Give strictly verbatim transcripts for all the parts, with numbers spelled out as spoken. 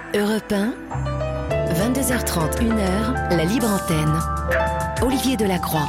Europe un, vingt-deux heures trente, une heure, la libre antenne. Olivier Delacroix.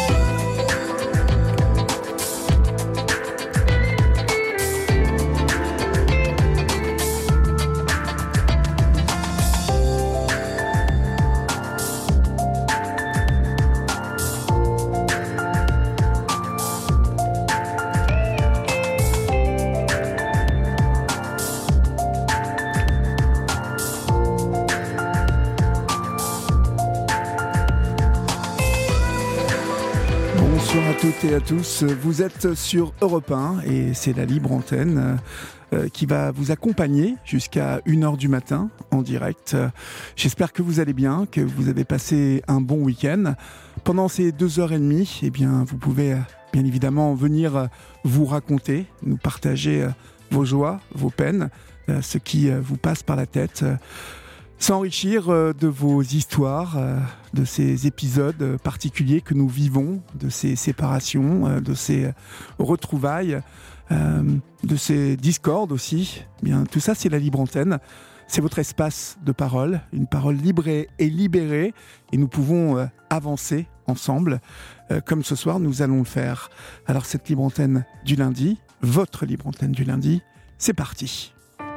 Bonjour à toutes et à tous, vous êtes sur Europe un et c'est la libre antenne euh, qui va vous accompagner jusqu'à une heure du matin en direct. J'espère que vous allez bien, que vous avez passé un bon week-end. Pendant ces deux heures et demie, eh bien, vous pouvez bien évidemment venir vous raconter, nous partager vos joies, vos peines, ce qui vous passe par la tête. S'enrichir de vos histoires, de ces épisodes particuliers que nous vivons, de ces séparations, de ces retrouvailles, de ces discordes aussi. Bien, tout ça, c'est la libre antenne. C'est votre espace de parole, une parole libre et libérée. Et nous pouvons avancer ensemble, comme ce soir, nous allons le faire. Alors, cette libre antenne du lundi, votre libre antenne du lundi, c'est parti.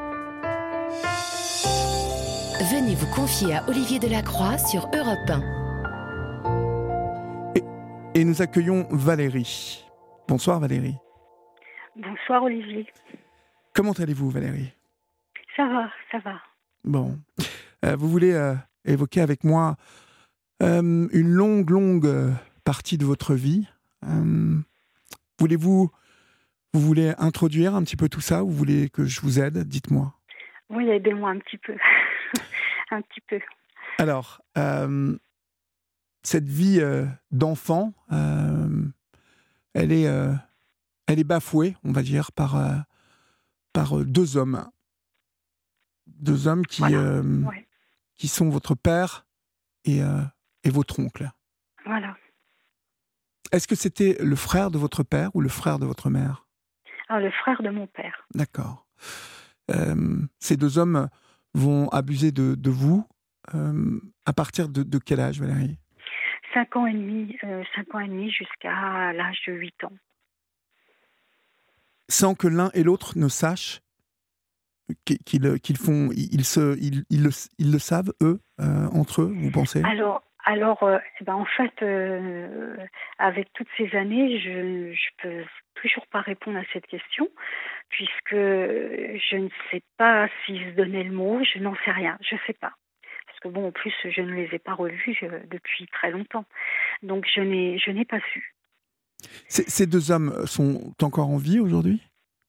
Venez vous confier à Olivier Delacroix sur Europe un. Et, et nous accueillons Valérie. Bonsoir Valérie. Bonsoir Olivier. Comment allez-vous Valérie ? Ça va, ça va. Bon. Euh, vous voulez euh, évoquer avec moi euh, une longue, longue euh, partie de votre vie. Euh, voulez-vous, vous voulez introduire un petit peu tout ça ou vous voulez que je vous aide ? Dites-moi. Oui, aidez-moi un petit peu. un petit peu. Alors, euh, cette vie euh, d'enfant, euh, elle est, euh, elle est bafouée, on va dire, par, euh, par deux hommes. Deux hommes qui, voilà. euh, ouais. qui sont votre père et, euh, et votre oncle. Voilà. Est-ce que c'était le frère de votre père ou le frère de votre mère ? Ah, le frère de mon père. D'accord. Euh, ces deux hommes vont abuser de, de vous euh, à partir de, de quel âge, Valérie ? Cinq ans et demi, euh, cinq ans et demi jusqu'à l'âge de huit ans. Sans que l'un et l'autre ne sachent qu'ils, qu'ils font, ils, se, ils, ils, le, ils le savent, eux, euh, entre eux, vous pensez ? Alors, alors euh, ben en fait, euh, avec toutes ces années, je je peux toujours pas répondre à cette question, puisque je ne sais pas s'ils se donnaient le mot, je n'en sais rien, je sais pas. Parce que bon, en plus, je ne les ai pas revus euh, depuis très longtemps. Donc, je n'ai, je n'ai pas su. Ces, ces deux hommes sont encore en vie aujourd'hui ?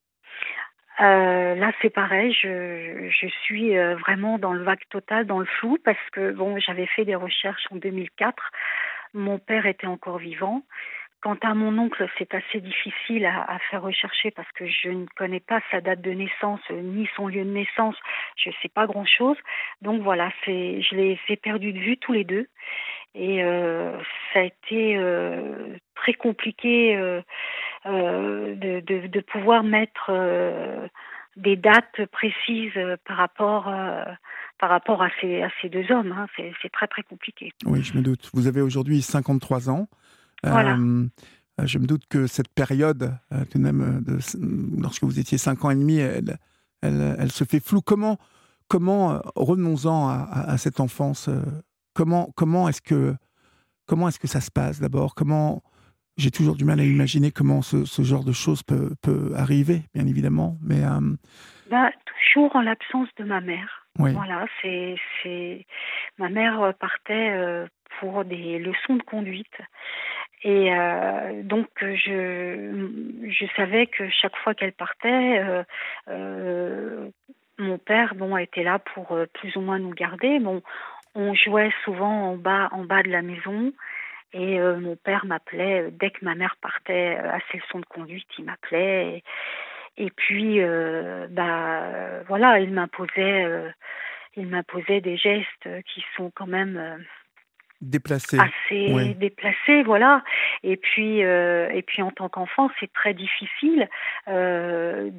Euh, là, c'est pareil, je, je suis euh, vraiment dans le vague total, dans le flou, parce que bon, j'avais fait des recherches en deux mille quatre, mon père était encore vivant. Quant à mon oncle, c'est assez difficile à, à faire rechercher parce que je ne connais pas sa date de naissance ni son lieu de naissance. Je ne sais pas grand-chose. Donc voilà, c'est, je les ai perdus de vue tous les deux. Et euh, ça a été euh, très compliqué euh, euh, de, de, de pouvoir mettre euh, des dates précises par rapport, euh, par rapport à ces, à ces deux hommes. Hein. C'est, c'est très très compliqué. Oui, je me doute. Vous avez aujourd'hui cinquante-trois ans. Voilà. Euh, je me doute que cette période, euh, tout de même, de, lorsque vous étiez cinq ans et demi, elle, elle, elle se fait floue. Comment, comment euh, revenons-en à, à, à cette enfance. Euh, comment, comment est-ce que, comment est-ce que ça se passe d'abord ? Comment, j'ai toujours du mal à imaginer comment ce, ce genre de choses peut, peut arriver, bien évidemment. Mais euh... bah, toujours en l'absence de ma mère. Oui. Voilà, c'est, c'est ma mère partait euh, pour des leçons de conduite. Et euh, donc je je savais que chaque fois qu'elle partait, euh, euh, mon père bon était là pour euh, plus ou moins nous garder. Bon, on jouait souvent en bas en bas de la maison et euh, mon père m'appelait euh, dès que ma mère partait euh, à ses leçons de conduite, il m'appelait et, et puis euh, bah voilà, il m'imposait euh, il m'imposait des gestes qui sont quand même euh, déplacé, assez oui. déplacé, voilà. Et puis, euh, et puis en tant qu'enfant, c'est très difficile euh,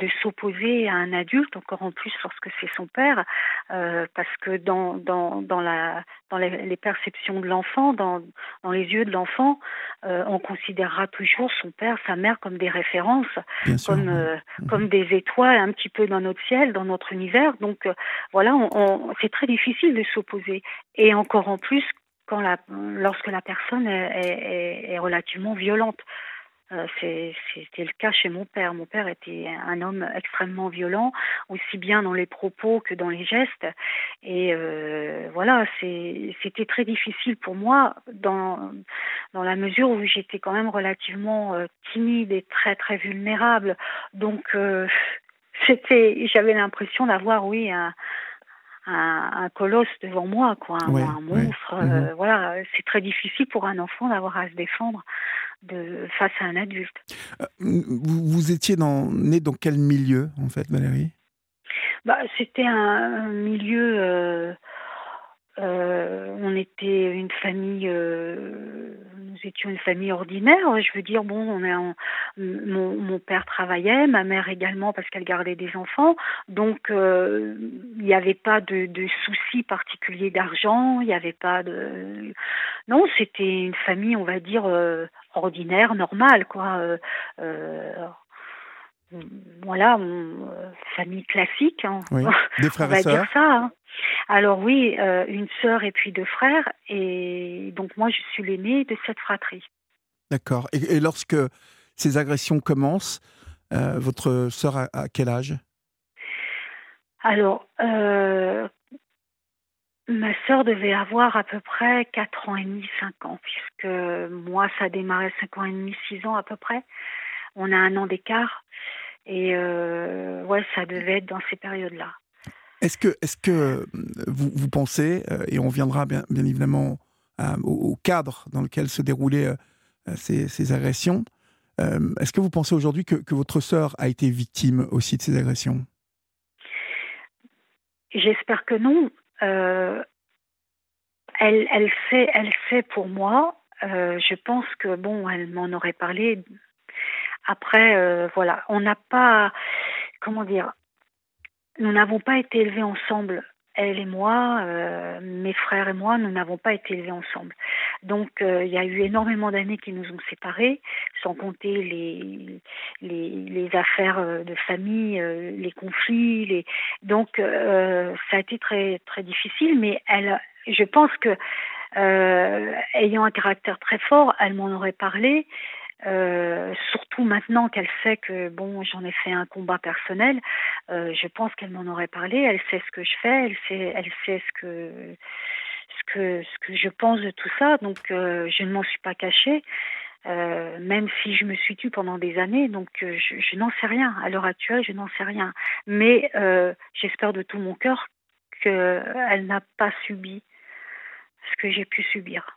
de s'opposer à un adulte, encore en plus lorsque c'est son père, euh, parce que dans dans dans la dans les, les perceptions de l'enfant, dans dans les yeux de l'enfant, euh, on considérera toujours son père, sa mère comme des références, Bien sûr, comme oui. euh, Mhm. comme des étoiles un petit peu dans notre ciel, dans notre univers. Donc euh, voilà, on, on- c'est très difficile de s'opposer, et encore en plus quand la, lorsque la personne est, est- est- est relativement violente. Euh, c'est- c'était le cas chez mon père. Mon père était un homme extrêmement violent, aussi bien dans les propos que dans les gestes. Et euh, voilà, c'est- c'était très difficile pour moi dans, dans la mesure où j'étais quand même relativement euh, timide et très très vulnérable. Donc euh, c'était, j'avais l'impression d'avoir, oui, un, un, un colosse devant moi, quoi, un, Ouais, un ouais. monstre. Mhm. Euh, voilà, c'est très difficile pour un enfant d'avoir à se défendre de face à un adulte. Euh, Vous, vous étiez dans, né dans quel milieu, en fait, Valérie? Bah, c'était un, un milieu. Euh, euh, on était une famille. Euh, nous étions une famille ordinaire. Je veux dire, bon, on est en- mon, mon père travaillait, ma mère également parce qu'elle gardait des enfants. Donc, euh, il n'y avait pas de, de soucis particuliers d'argent. Il n'y avait pas de. Non, c'était une famille, on va dire, euh, ordinaire, normale, quoi. Euh, euh, voilà, on- euh, famille classique, hein, Oui. Des on frères et va dire sœurs? ça, hein. Alors oui, euh, une sœur et puis deux frères, et donc moi je suis l'aînée de cette fratrie. D'accord. Et, et lorsque ces agressions commencent, euh, votre sœur a, a quel âge? Alors, euh, ma sœur devait avoir à peu près quatre ans et demi, cinq ans, puisque moi ça a démarré cinq ans et demi, six ans à peu près. On a un an d'écart, et euh, ouais, ça devait être dans ces périodes-là. Est-ce que, est-ce que vous, vous pensez, euh, et on viendra bien, bien évidemment euh, au, au cadre dans lequel se déroulaient euh, ces, ces agressions, euh, est-ce que vous pensez aujourd'hui que, que votre sœur a été victime aussi de ces agressions? J'espère que non. Euh, Elle, elle sait, elle sait pour moi. Euh, je pense que bon, elle m'en aurait parlé. Après, euh, voilà, on n'a pas, comment dire, nous n'avons pas été élevés ensemble. Elle et moi, euh, mes frères et moi, nous n'avons pas été élevés ensemble. Donc, euh, il y a eu énormément d'années qui nous ont séparés, sans compter les les, les affaires euh, de famille, euh, les conflits. Les... Donc, euh, ça a été très très difficile. Mais elle, je pense que euh, ayant un caractère très fort, elle m'en aurait parlé. Euh, surtout maintenant qu'elle sait que bon, j'en ai fait un combat personnel, euh, je pense qu'elle m'en aurait parlé. Elle sait ce que je fais, elle sait, elle sait ce que ce que ce que je pense de tout ça. Donc, euh, je ne m'en suis pas cachée, euh, même si je me suis tue pendant des années. Donc, euh, je, je n'en sais rien. À l'heure actuelle, je n'en sais rien. Mais euh, j'espère de tout mon cœur qu'elle n'a pas subi ce que j'ai pu subir.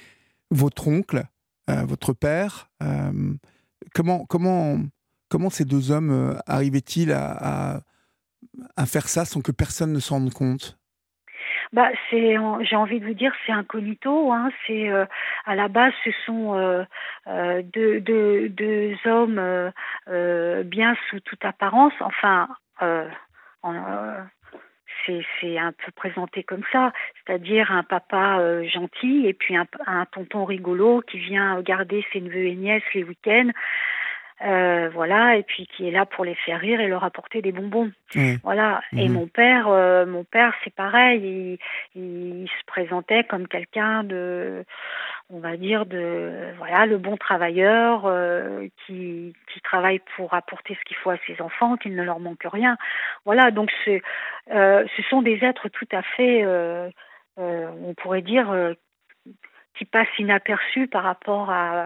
Votre oncle, euh, votre père, euh, comment, comment, comment ces deux hommes euh, arrivaient-ils à, à, à faire ça sans que personne ne s'en rende compte? Bah, c'est, j'ai envie de vous dire, c'est incognito, hein. C'est euh, à la base, ce sont euh, euh, deux, deux, deux hommes euh, euh, bien sous toute apparence. Enfin, euh, en- euh, c'est, c'est un peu présenté comme ça, c'est-à-dire un papa euh, gentil et puis un, un tonton rigolo qui vient garder ses neveux et nièces les week-ends. Euh, voilà, et puis qui est là pour les faire rire et leur apporter des bonbons. Oui. Voilà. Et Mhm. mon père, euh, mon père, c'est pareil. Il, il se présentait comme quelqu'un de, on va dire de, voilà, le bon travailleur euh, qui qui travaille pour apporter ce qu'il faut à ses enfants, qu'il ne leur manque rien. Voilà. Donc c'est, euh, ce sont des êtres tout à fait, euh, euh, on pourrait dire. Euh, qui passent inaperçus par rapport à,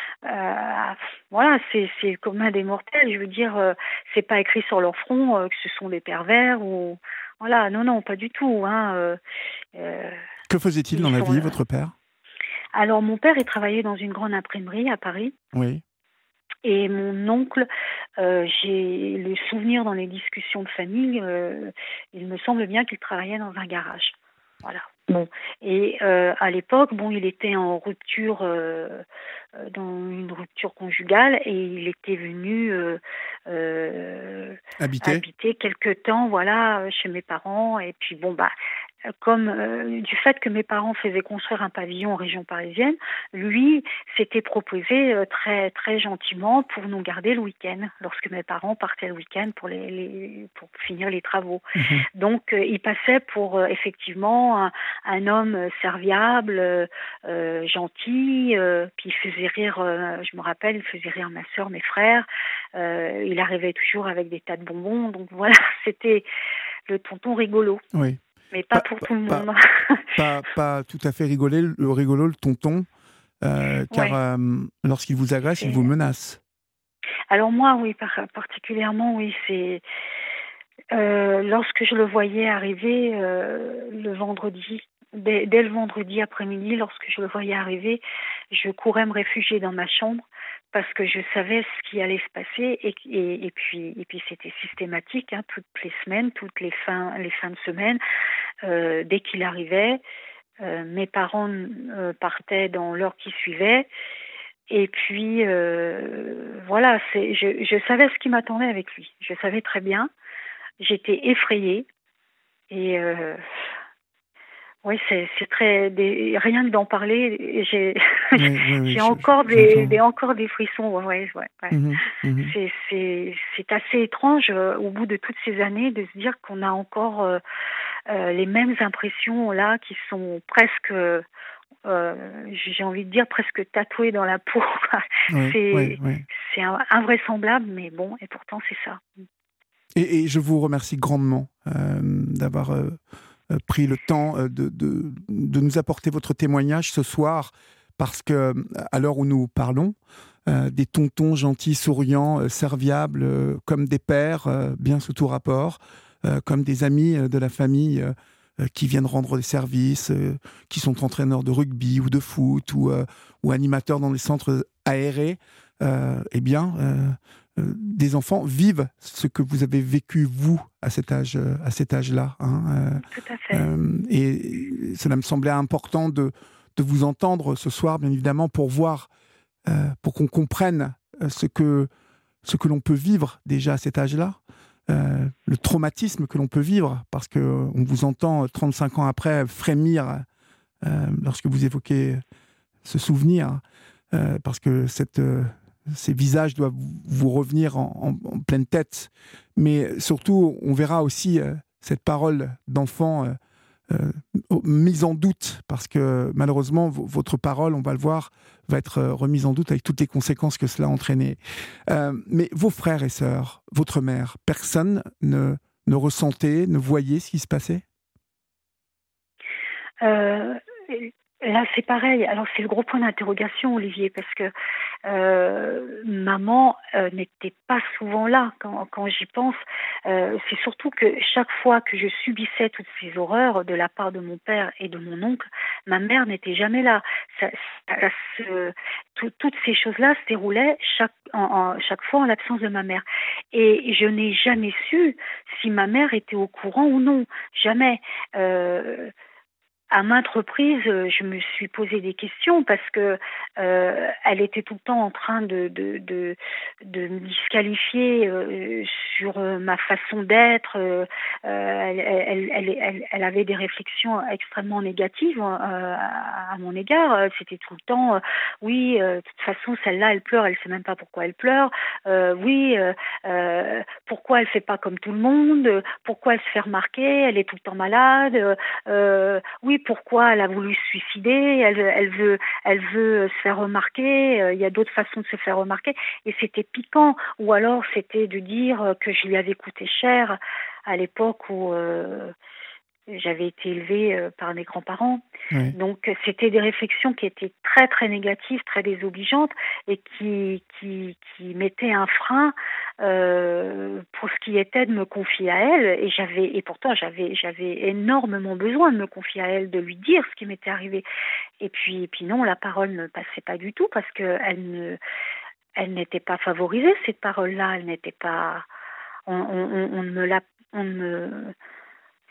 à- voilà, c'est c'est commun des mortels. Je veux dire, euh, c'est pas écrit sur leur front euh, que ce sont des pervers ou voilà, non non, pas du tout, hein. euh, euh, Que faisait-il ils dans la sont vie, là. votre père? Alors mon père, il travaillait dans une grande imprimerie à Paris, Oui. et mon oncle, euh, j'ai le souvenir dans les discussions de famille, euh, il me semble bien qu'il travaillait dans un garage. Voilà. Bon, et euh, à l'époque, bon, il était en rupture, euh, euh, dans une rupture conjugale, et il était venu euh, euh, Habité? habiter quelque temps, voilà, euh, chez mes parents. Et puis bon, bah, euh, comme euh, du fait que mes parents faisaient construire un pavillon en région parisienne, lui s'était proposé euh, très très gentiment pour nous garder le week-end, lorsque mes parents partaient le week-end pour les, les pour finir les travaux. Mhm. Donc, euh, il passait pour euh, effectivement un, un homme euh, serviable, euh, euh, gentil, euh, puis il faisait rire, euh, je me rappelle, il faisait rire ma sœur, mes frères. Euh, il arrivait toujours avec des tas de bonbons. Donc voilà, c'était le tonton rigolo, Oui. mais pas Pas, pour pas, tout le pas, monde. pas, pas tout à fait rigolé, le rigolo, le tonton, euh, car Ouais, euh, lorsqu'il vous agresse, il vous c'est. menace. Alors moi, oui, par- particulièrement, oui, c'est euh, lorsque je le voyais arriver euh, le vendredi, dès, dès le vendredi après-midi, lorsque je le voyais arriver, je courais me réfugier dans ma chambre parce que je savais ce qui allait se passer, et, et, et puis et puis c'était systématique, hein, toutes les semaines, toutes les fins les fins de semaine, euh, dès qu'il arrivait, euh, mes parents euh, partaient dans l'heure qui suivait. Et puis euh, voilà, c'est, je, je savais ce qui m'attendait avec lui. Je savais très bien. J'étais effrayée. Et euh, oui, c'est, c'est très. Des, rien que d'en parler, j'ai, Oui, oui, oui, j'ai je- je- encore des, j'entends. des encore des frissons. Ouais, ouais, ouais. Mhm, mhm. C'est, c'est, c'est assez étrange euh, au bout de toutes ces années de se dire qu'on a encore euh, euh, les mêmes impressions là qui sont presque. Euh, j'ai envie de dire presque tatouées dans la peau. Oui, oui, c'est, oui. c'est un- invraisemblable, mais bon, et pourtant c'est ça. Et, et je vous remercie grandement euh, d'avoir euh, euh, pris le temps euh, de, de, de nous apporter votre témoignage ce soir, parce que à l'heure où nous parlons, euh, des tontons gentils, souriants, euh, serviables, euh, comme des pères, euh, bien sous tout rapport, euh, comme des amis euh, de la famille euh, euh, qui viennent rendre des services, euh, qui sont entraîneurs de rugby ou de foot ou, euh, ou animateurs dans les centres aérés, euh, eh bien, euh, euh, des enfants vivent ce que vous avez vécu, vous, à cet âge, euh, à cet âge-là. Hein, euh, Tout à fait. euh, et cela me semblait important de, de vous entendre ce soir, bien évidemment, pour voir, euh, pour qu'on comprenne euh, ce que, ce que l'on peut vivre déjà à cet âge-là, euh, le traumatisme que l'on peut vivre, parce qu'on vous entend trente-cinq ans après frémir euh, lorsque vous évoquez ce souvenir, euh, parce que cette, euh, ces visages doivent vous revenir en, en- en pleine tête. Mais surtout, on verra aussi euh, cette parole d'enfant euh, euh, mise en doute, parce que malheureusement, v- votre parole, on va le voir, va être euh, remise en doute avec toutes les conséquences que cela a entraîné. Euh, mais vos frères et sœurs, votre mère, personne ne, ne ressentait, ne voyait ce qui se passait? Euh, Là, c'est pareil. Alors, c'est le gros point d'interrogation, Olivier, parce que euh, maman euh, n'était pas souvent là quand, quand j'y pense. Euh, c'est surtout que chaque fois que je subissais toutes ces horreurs de la part de mon père et de mon oncle, ma mère n'était jamais là. Ça, ça se- tout- toutes ces choses-là se déroulaient chaque, en, en- chaque fois en l'absence de ma mère. Et je n'ai jamais su si ma mère était au courant ou non. Jamais. Euh, à maintes reprises, euh, je me suis posé des questions parce que euh, elle était tout le temps en train de de de, de me disqualifier euh, sur euh, ma façon d'être. Euh, euh, elle, elle, elle, elle, elle avait des réflexions extrêmement négatives euh, à, à mon égard. Euh, C'était tout le temps, euh, oui, euh, de toute façon, celle-là, elle pleure, elle sait même pas pourquoi elle pleure. Euh, oui, euh, euh, pourquoi elle fait pas comme tout le monde? Pourquoi elle se fait remarquer? Elle est tout le temps malade. Euh, oui, pourquoi elle a voulu se suicider, elle, elle veut, elle veut se faire remarquer, euh, il y a d'autres façons de se faire remarquer, et c'était piquant. Ou alors c'était de dire que je lui avais coûté cher à l'époque où euh, j'avais été élevée euh, par mes grands-parents. Oui. Donc c'était des réflexions qui étaient très très négatives, très désobligeantes, et qui qui, qui mettaient un frein euh, pour ce qui était de me confier à elle. Et j'avais et pourtant j'avais j'avais énormément besoin de me confier à elle, de lui dire ce qui m'était arrivé. Et puis et puis non, la parole ne passait pas du tout parce que elle ne elle n'était pas favorisée, cette parole-là. Elle n'était pas on, on, on ne me l'a on ne me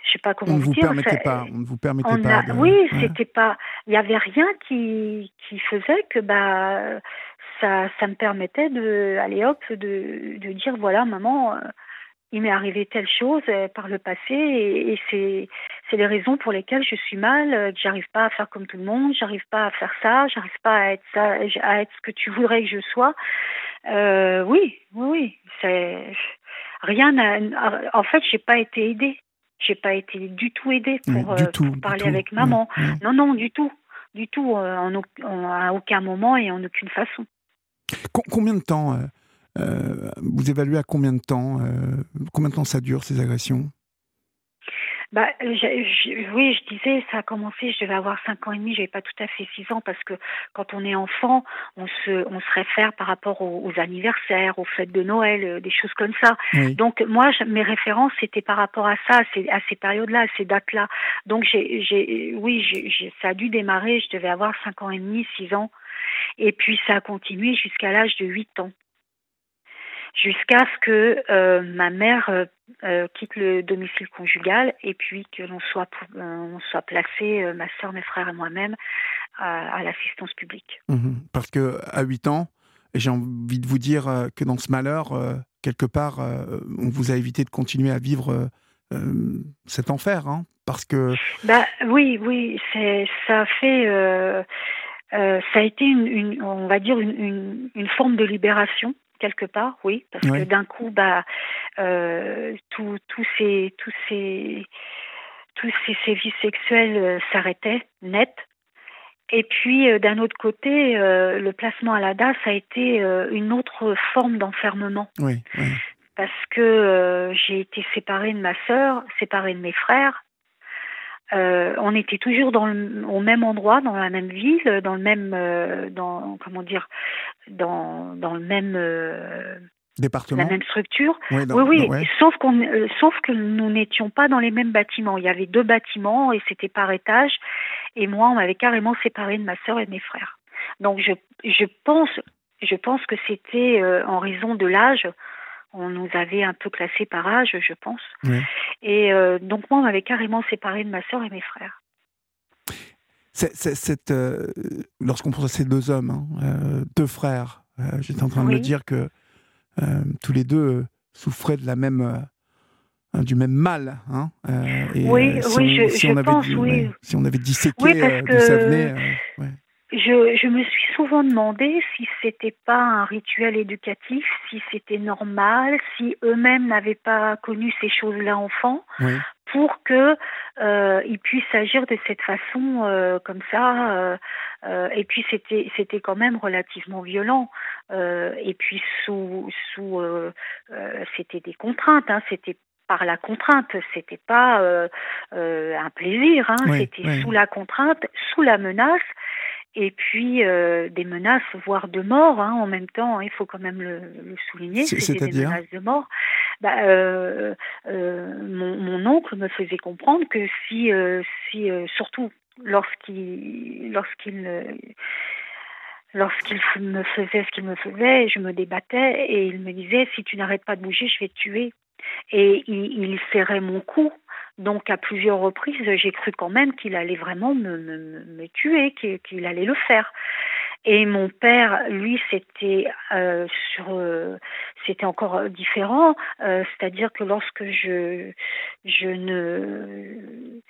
je sais pas On comment ne vous vous dire. permettait Ça, pas, on ne vous permettait on pas a, de... oui, Ouais. c'était pas, il y avait rien qui qui faisait que bah ça ça me permettait de, allez hop, de de dire voilà maman, euh, il m'est arrivé telle chose euh, par le passé et, et c'est c'est les raisons pour lesquelles je suis mal, euh, que j'arrive pas à faire comme tout le monde, j'arrive pas à faire ça, j'arrive pas à être ça, à être ce que tu voudrais que je sois. Euh, oui, oui, oui, c'est rien. n'a- En fait, j'ai pas été aidée. J'ai pas été du tout aidée Oui, pour du euh, tout, pour du parler tout. avec Ouais, maman. ouais. Non, non, du tout, du tout, euh, en, au- en- à aucun moment et en aucune façon. Com- combien de temps euh, euh, vous évaluez à combien de temps euh, combien de temps ça dure ces agressions? Bah, j'ai- j'ai- oui, je disais, ça a commencé, je devais avoir cinq ans et demi, j'avais pas tout à fait six ans parce que quand on est enfant, on se, on se réfère par rapport aux, aux anniversaires, aux fêtes de Noël, euh, des choses comme ça. Oui. Donc moi, je- mes références c'était par rapport à ça, à ces, à ces périodes-là, à ces dates-là. Donc j'ai, j'ai, oui, j'ai, j'ai- ça a dû démarrer, je devais avoir cinq ans et demi, six ans, et puis ça a continué jusqu'à l'âge de huit ans. Jusqu'à ce que euh, ma mère euh, euh, quitte le domicile conjugal et puis que l'on soit, euh, on soit placé, euh, ma sœur, mes frères et moi-même, à, à l'assistance publique. Mhm. Parce que à huit ans, et j'ai envie de vous dire euh, que dans ce malheur, euh, quelque part, euh, on vous a évité de continuer à vivre euh, euh, cet enfer, hein, parce que... Bah oui, oui, c'est ça a fait, euh, euh, ça a été une, une, on va dire une, une, une forme de libération quelque part, oui, parce que Oui. d'un coup, bah, euh, tous tous ces tous ces tous ces sévices sexuels euh, s'arrêtaient net. Et puis, euh, d'un autre côté, euh, le placement à la D A S a été euh, une autre forme d'enfermement. Oui, oui. Parce que euh, j'ai été séparée de ma sœur, séparée de mes frères. Euh, on était toujours dans le, au même endroit, dans la même ville, dans le même, euh, dans comment dire, dans dans le même, euh, la Département? même structure. Oui, dans, Oui, dans- oui. ouais. Sauf qu'on, euh, sauf que nous n'étions pas dans les mêmes bâtiments. Il y avait deux bâtiments et c'était par étage. Et moi, on m'avait carrément séparée de ma sœur et de mes frères. Donc, je, je pense, je pense que c'était euh, en raison de l'âge. On nous avait un peu classés par âge, je pense. Oui. Et euh, donc, moi, on m'avait carrément séparée de ma sœur et mes frères. C'est, c'est, c'est, euh, lorsqu'on pense à ces deux hommes, hein, euh, deux frères, euh, j'étais en train de me Oui, dire que euh, tous les deux euh, souffraient de la même, euh, du même mal, hein, euh, et euh, oui, si oui, on, je, si je on avait, pense, dit- ouais, oui. si on avait Oui, disséqué parce euh, d'où ça venait, que euh, ouais. Je, je me suis souvent demandé si c'était pas un rituel éducatif, si c'était normal, si eux-mêmes n'avaient pas connu ces choses-là enfant, Oui. pour que euh, ils puissent agir de cette façon euh, comme ça. Euh, euh, et puis c'était c'était quand même relativement violent. Euh, et puis sous sous euh, euh, c'était des contraintes, hein, c'était par la contrainte, c'était pas euh, euh, un plaisir, hein, Oui, c'était oui. sous la contrainte, sous la menace. Et puis euh, des menaces, voire de mort, hein, en même temps, il faut quand même le, le souligner, C'est- c'était des C'est-à-dire? menaces de mort. Bah, euh, euh, mon, mon oncle me faisait comprendre que si, euh, si euh, surtout lorsqu'il, lorsqu'il, euh, lorsqu'il me faisait ce qu'il me faisait, je me débattais et il me disait si tu n'arrêtes pas de bouger, je vais te tuer. Et il, il serrait mon cou. Donc à plusieurs reprises, j'ai cru quand même qu'il allait vraiment me, me, me tuer, qu'il, qu'il allait le faire. Et mon père, lui, c'était euh, sur, euh, c'était encore différent. Euh, c'est-à-dire que lorsque je, je ne,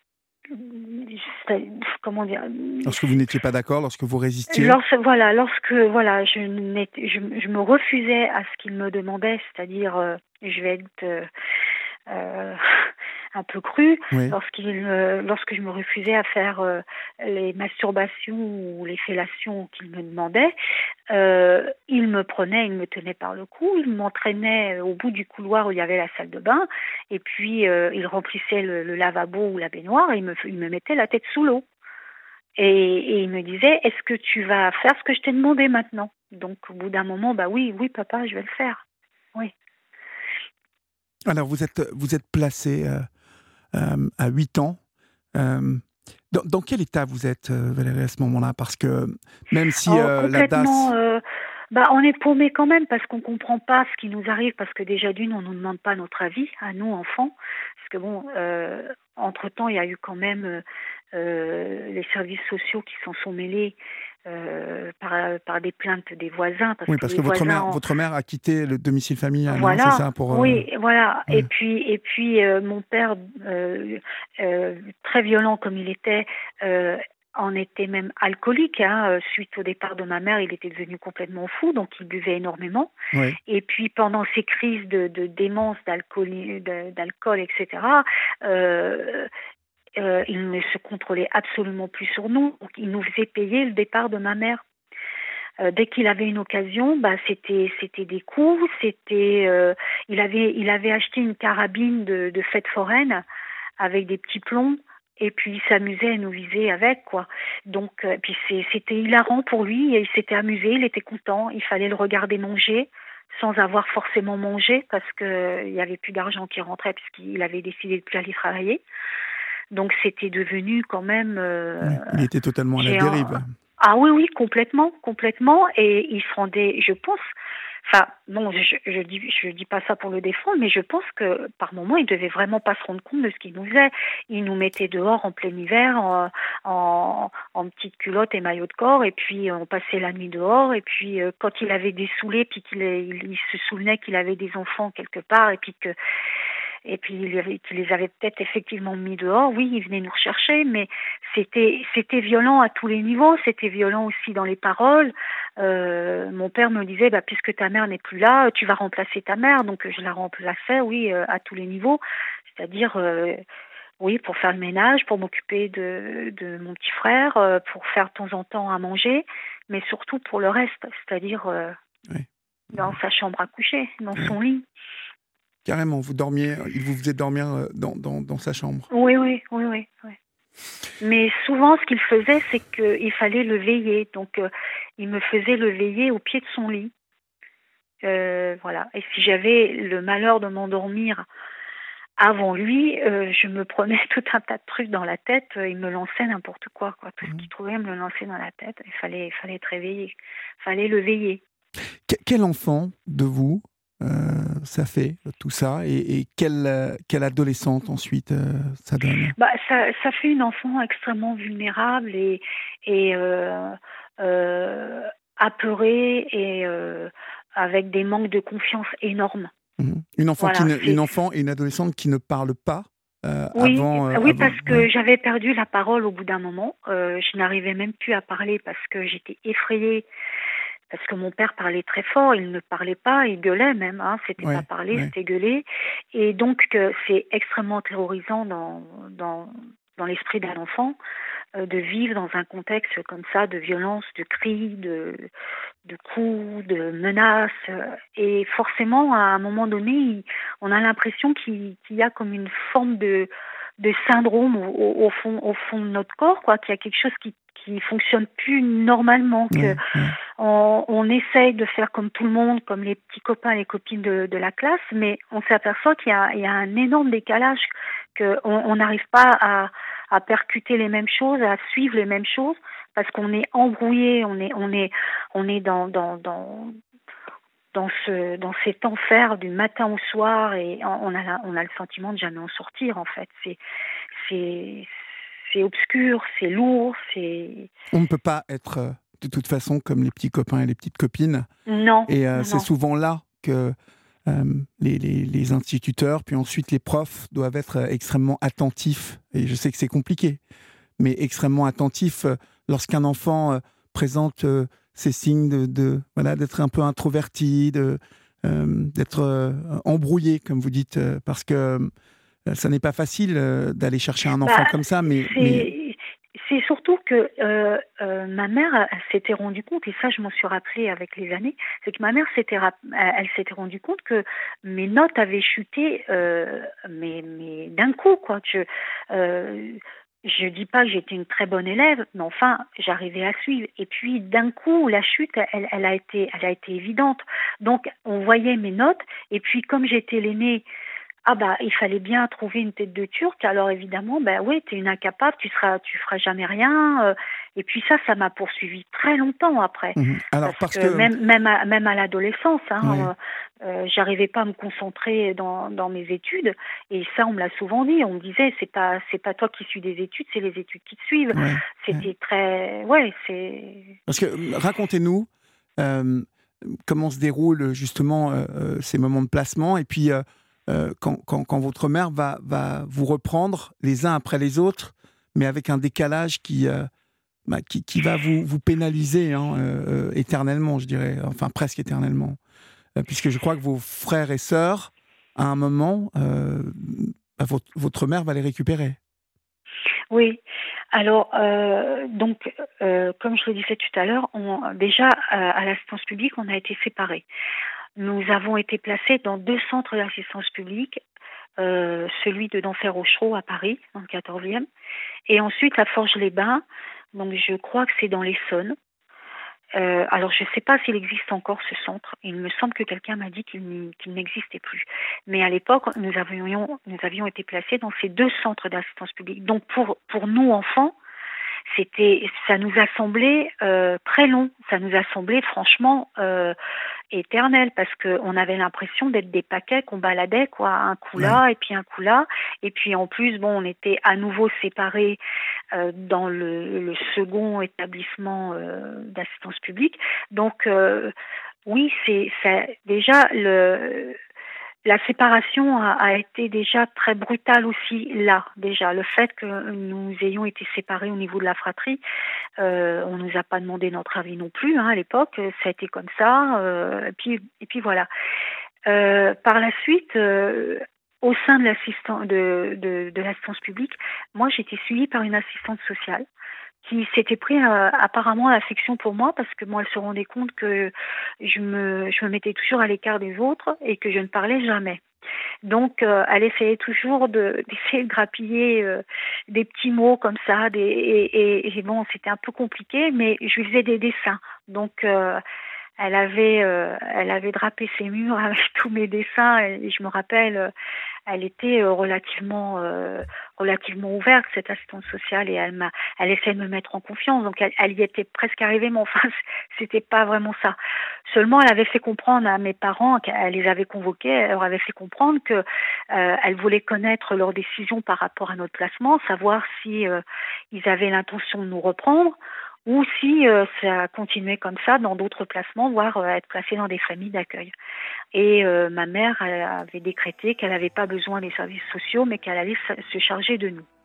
comment dire, Lorsque vous n'étiez pas d'accord, lorsque vous résistiez? lorsque voilà, lorsque voilà, je, n'étais- je, je me refusais à ce qu'il me demandait, c'est-à-dire, euh, je vais être euh, euh, un peu crue, Oui. lorsqu'il, euh, lorsque je me refusais à faire euh, les masturbations ou les fellations qu'il me demandait, euh, il me prenait, il me tenait par le cou, il m'entraînait au bout du couloir où il y avait la salle de bain, et puis euh, il remplissait le, le lavabo ou la baignoire, et il me, il me mettait la tête sous l'eau. Et, et il me disait, est-ce que tu vas faire ce que je t'ai demandé maintenant? Donc au bout d'un moment, bah oui, oui papa, je vais le faire. Oui. Alors vous êtes, vous êtes placé euh, euh, à huit ans. Euh, dans, dans quel état vous êtes, euh, Valérie, à ce moment-là? Parce que même si Oh, euh, la complètement. D A S... Euh, Bah, on est paumé quand même parce qu'on comprend pas ce qui nous arrive, parce que déjà d'une, on nous demande pas notre avis à nous enfants, parce que bon, euh, entre temps, il y a eu quand même euh, euh, les services sociaux qui s'en sont mêlés euh, par par des plaintes des voisins, parce Oui, que parce les que votre voisins, mère, ont- votre mère a quitté le domicile familial, hein, c'est voilà, ça pour. euh, oui, voilà. Et ouais. puis et puis euh, mon père, euh, euh, très violent comme il était. Euh, en était même alcoolique, hein, euh, suite au départ de ma mère, il était devenu complètement fou, donc il buvait énormément. Oui. Et puis pendant ces crises de, de démence, d'alcool, de- d'alcool, et cetera, euh, euh, il ne se contrôlait absolument plus sur nous. Donc il nous faisait payer le départ de ma mère. Euh, dès qu'il avait une occasion, bah c'était c'était des coups, c'était euh, il avait il avait acheté une carabine de, de fête foraine avec des petits plombs. Et puis il s'amusait à nous viser avec, quoi. Donc euh, puis c'est, c'était hilarant pour lui, et il s'était amusé, il était content. Il fallait le regarder manger sans avoir forcément mangé, parce que il y avait plus d'argent qui rentrait puisqu'il avait décidé de plus aller travailler. Donc c'était devenu quand même euh, Oui. Il était totalement à la géant. dérive. Ah oui, oui, complètement, complètement. Et il se rendait, je pense, enfin, bon, je, je dis, je dis pas ça pour le défendre, mais je pense que par moment, il devait vraiment pas se rendre compte de ce qu'il nous faisait. Il nous mettait dehors en plein hiver, en, en, en petites culottes et maillot de corps, et puis on passait la nuit dehors. Et puis euh, quand il avait des saoulés, puis qu'il il, il se souvenait qu'il avait des enfants quelque part, et puis que et puis il, avait, il les avait peut-être effectivement mis dehors. Oui, il venait nous rechercher, mais c'était c'était violent à tous les niveaux. C'était violent aussi dans les paroles. Euh, mon père me disait, bah, puisque ta mère n'est plus là, tu vas remplacer ta mère. Donc je la remplaçais, oui, euh, à tous les niveaux. C'est-à-dire, euh, oui, pour faire le ménage, pour m'occuper de, de mon petit frère, euh, pour faire de temps en temps à manger, mais surtout pour le reste, c'est-à-dire euh, Oui. dans sa chambre à coucher, dans Oui. son lit. Carrément, vous dormiez, il vous faisait dormir euh, dans, dans, dans sa chambre. Oui, oui, oui, oui. oui. Mais souvent, ce qu'il faisait, c'est qu'il fallait le veiller. Donc, euh, il me faisait le veiller au pied de son lit. Euh, voilà. Et si j'avais le malheur de m'endormir avant lui, euh, je me prenais tout un tas de trucs dans la tête. Il me lançait n'importe quoi, quoi. Tout ce qu'il trouvait, il me le lançait dans la tête. Il fallait, il fallait être réveillé. Il fallait le veiller. Que- quel enfant de vous euh, ça fait tout ça, et, et quelle, euh, quelle adolescente ensuite euh, ça donne? Bah, ça, ça fait une enfant extrêmement vulnérable et, et euh, euh, apeurée et euh, avec des manques de confiance énormes. Mhm. Une enfant qui Voilà, ne, c'est une enfant et une adolescente qui ne parlent pas euh, oui, avant, euh, oui, avant. parce que Ouais. j'avais perdu la parole au bout d'un moment. Euh, je n'arrivais même plus à parler parce que j'étais effrayée. Parce que mon père parlait très fort, il ne parlait pas, il gueulait même. Hein, c'était pas Ouais, parler, ouais. c'était gueuler. Et donc euh, c'est extrêmement terrorisant dans dans dans l'esprit d'un enfant euh, de vivre dans un contexte comme ça de violence, de cris, de de coups, de menaces. Et forcément, à un moment donné, il- on a l'impression qu'il, qu'il y a comme une forme de, de syndrome au, au, au fond, au fond de notre corps, quoi, qu'il y a quelque chose qui qui fonctionne plus normalement, que Ouais, ouais. on, on essaye de faire comme tout le monde, comme les petits copains et les copines de, de la classe, mais on s'aperçoit qu'il y a, il y a un énorme décalage, qu'on on n'arrive pas à, à percuter les mêmes choses, à suivre les mêmes choses, parce qu'on est embrouillé, on est, on est, on est dans, dans, dans, dans ce, dans cet enfer du matin au soir, et on a, la- on a le sentiment de jamais en sortir. En fait, c'est, c'est, c'est obscur, c'est lourd, c'est On ne peut pas être euh, de toute façon comme les petits copains et les petites copines. non, Et euh, non, c'est non. souvent là que euh, les, les, les instituteurs, puis ensuite les profs, doivent être euh, extrêmement attentifs. Et je sais que c'est compliqué, mais extrêmement attentifs euh, lorsqu'un enfant euh, présente euh, ces signes de, de voilà, d'être un peu introverti, de, euh, d'être euh, embrouillé, comme vous dites, euh, parce que euh, ça n'est pas facile euh, d'aller chercher un enfant Bah, comme ça, mais, mais c'est c'est surtout que euh, euh, ma mère elle s'était rendue compte, et ça je m'en suis rappelée avec les années, c'est que ma mère s'était rap- elle, elle s'était rendue compte que mes notes avaient chuté, euh, mais mais d'un coup, quoi. Je euh, je dis pas que j'étais une très bonne élève, mais enfin j'arrivais à suivre. Et puis d'un coup la chute, elle, elle a été elle a été évidente. Donc on voyait mes notes, et puis comme j'étais l'aînée, Ah bah, il fallait bien trouver une tête de Turc. Alors évidemment, ben oui, t'es une incapable, tu seras, tu feras jamais rien. euh, et puis ça, ça m'a poursuivi très longtemps après, Mhm. Alors parce parce que que, même même à, même à l'adolescence, oui, hein, euh, euh, j'arrivais pas à me concentrer dans dans mes études. Et ça, on me l'a souvent dit. On me disait, c'est pas c'est pas toi qui suis des études, c'est les études qui te suivent. ouais, ouais. C'était très, ouais, c'est Parce que euh, racontez-nous euh, comment se déroulent justement euh, euh, ces moments de placement et puis euh, euh, quand, quand, quand votre mère va, va vous reprendre les uns après les autres, mais avec un décalage qui, euh, bah, qui, qui va vous, vous pénaliser hein, euh, euh, éternellement, je dirais, enfin presque éternellement. Euh, puisque je crois que vos frères et sœurs, à un moment, euh, bah, votre, votre mère va les récupérer. Oui. Alors, euh, donc, euh, comme je le disais tout à l'heure, on, déjà, à, à l'assistance publique, on a été séparés. Nous avons été placés dans deux centres d'assistance publique, euh, celui de d'Enfer-Rochereau à Paris, dans le quatorzième, et ensuite à Forges-les-Bains, donc je crois que c'est dans l'Essonne. Euh, alors, je ne sais pas s'il existe encore ce centre. Il me semble que quelqu'un m'a dit qu'il n'y- qu'il n'existait plus. Mais à l'époque, nous avions, nous avions été placés dans ces deux centres d'assistance publique. Donc, pour, pour nous, enfants, c'était, ça nous a semblé euh, très long. Ça nous a semblé franchement euh, éternel parce que on avait l'impression d'être des paquets qu'on baladait quoi, un coup Ouais. là et puis un coup là. Et puis en plus, bon, on était à nouveau séparés euh, dans le, le second établissement euh, d'assistance publique. Donc euh, oui, c'est ça, déjà le la séparation a, a été déjà très brutale aussi là, déjà. Le fait que nous ayons été séparés au niveau de la fratrie, euh, on nous a pas demandé notre avis non plus hein, à l'époque, ça a été comme ça, euh, et, puis, et puis voilà. Euh, par la suite, euh, au sein de, l'assistant, de, de, de l'assistance publique, moi j'ai été suivie par une assistante sociale qui s'était pris euh, apparemment l'affection pour moi parce que moi elle se rendait compte que je me je me mettais toujours à l'écart des autres et que je ne parlais jamais. Donc euh, elle essayait toujours de d'essayer de grappiller euh, des petits mots comme ça des et, et, et bon c'était un peu compliqué mais je lui faisais des dessins. Donc euh, elle avait euh, elle avait drapé ses murs avec tous mes dessins et, et je me rappelle euh, elle était euh, relativement euh, relativement ouverte cette assistante sociale et elle m'a elle essayait de me mettre en confiance donc elle, elle y était presque arrivée mais enfin c'était pas vraiment ça. Seulement elle avait fait comprendre à mes parents qu'elle les avait convoqués, elle leur avait fait comprendre que euh, elle voulait connaître leurs décisions par rapport à notre placement, savoir si euh, ils avaient l'intention de nous reprendre ou si euh, ça continuait comme ça dans d'autres placements, voire euh, être placé dans des familles d'accueil. Et euh, ma mère elle avait décrété qu'elle n'avait pas besoin des services sociaux, mais qu'elle allait se charger de nous.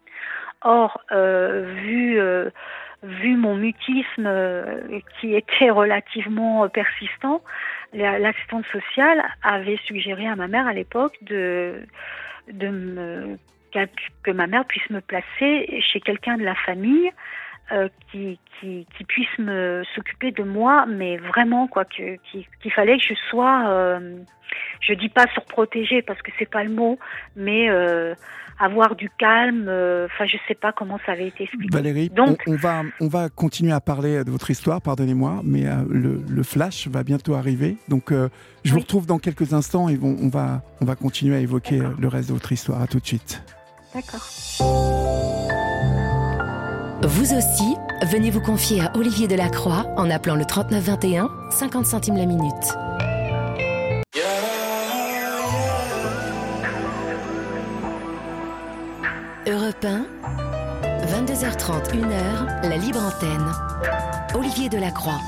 Or, euh, vu euh, vu mon mutisme euh, qui était relativement persistant, la, l'assistante sociale avait suggéré à ma mère à l'époque de de me que ma mère puisse me placer chez quelqu'un de la famille. Euh, qui, qui, qui puisse me s'occuper de moi, mais vraiment quoi, que, qu'il, qu'il fallait que je sois, euh, je dis pas surprotégée parce que c'est pas le mot, mais euh, avoir du calme. Enfin, euh, je sais pas comment ça avait été expliqué. Valérie, donc on, on va on va continuer à parler de votre histoire. Pardonnez-moi, mais euh, le, le flash va bientôt arriver. Donc, euh, je oui. vous retrouve dans quelques instants et on, on va on va continuer à évoquer D'accord. le reste de votre histoire. À tout de suite. D'accord. Vous aussi, venez vous confier à Olivier Delacroix en appelant le trente-neuf vingt et un, cinquante centimes la minute. Europe un, vingt-deux heures trente, une heure, la libre antenne. Olivier Delacroix.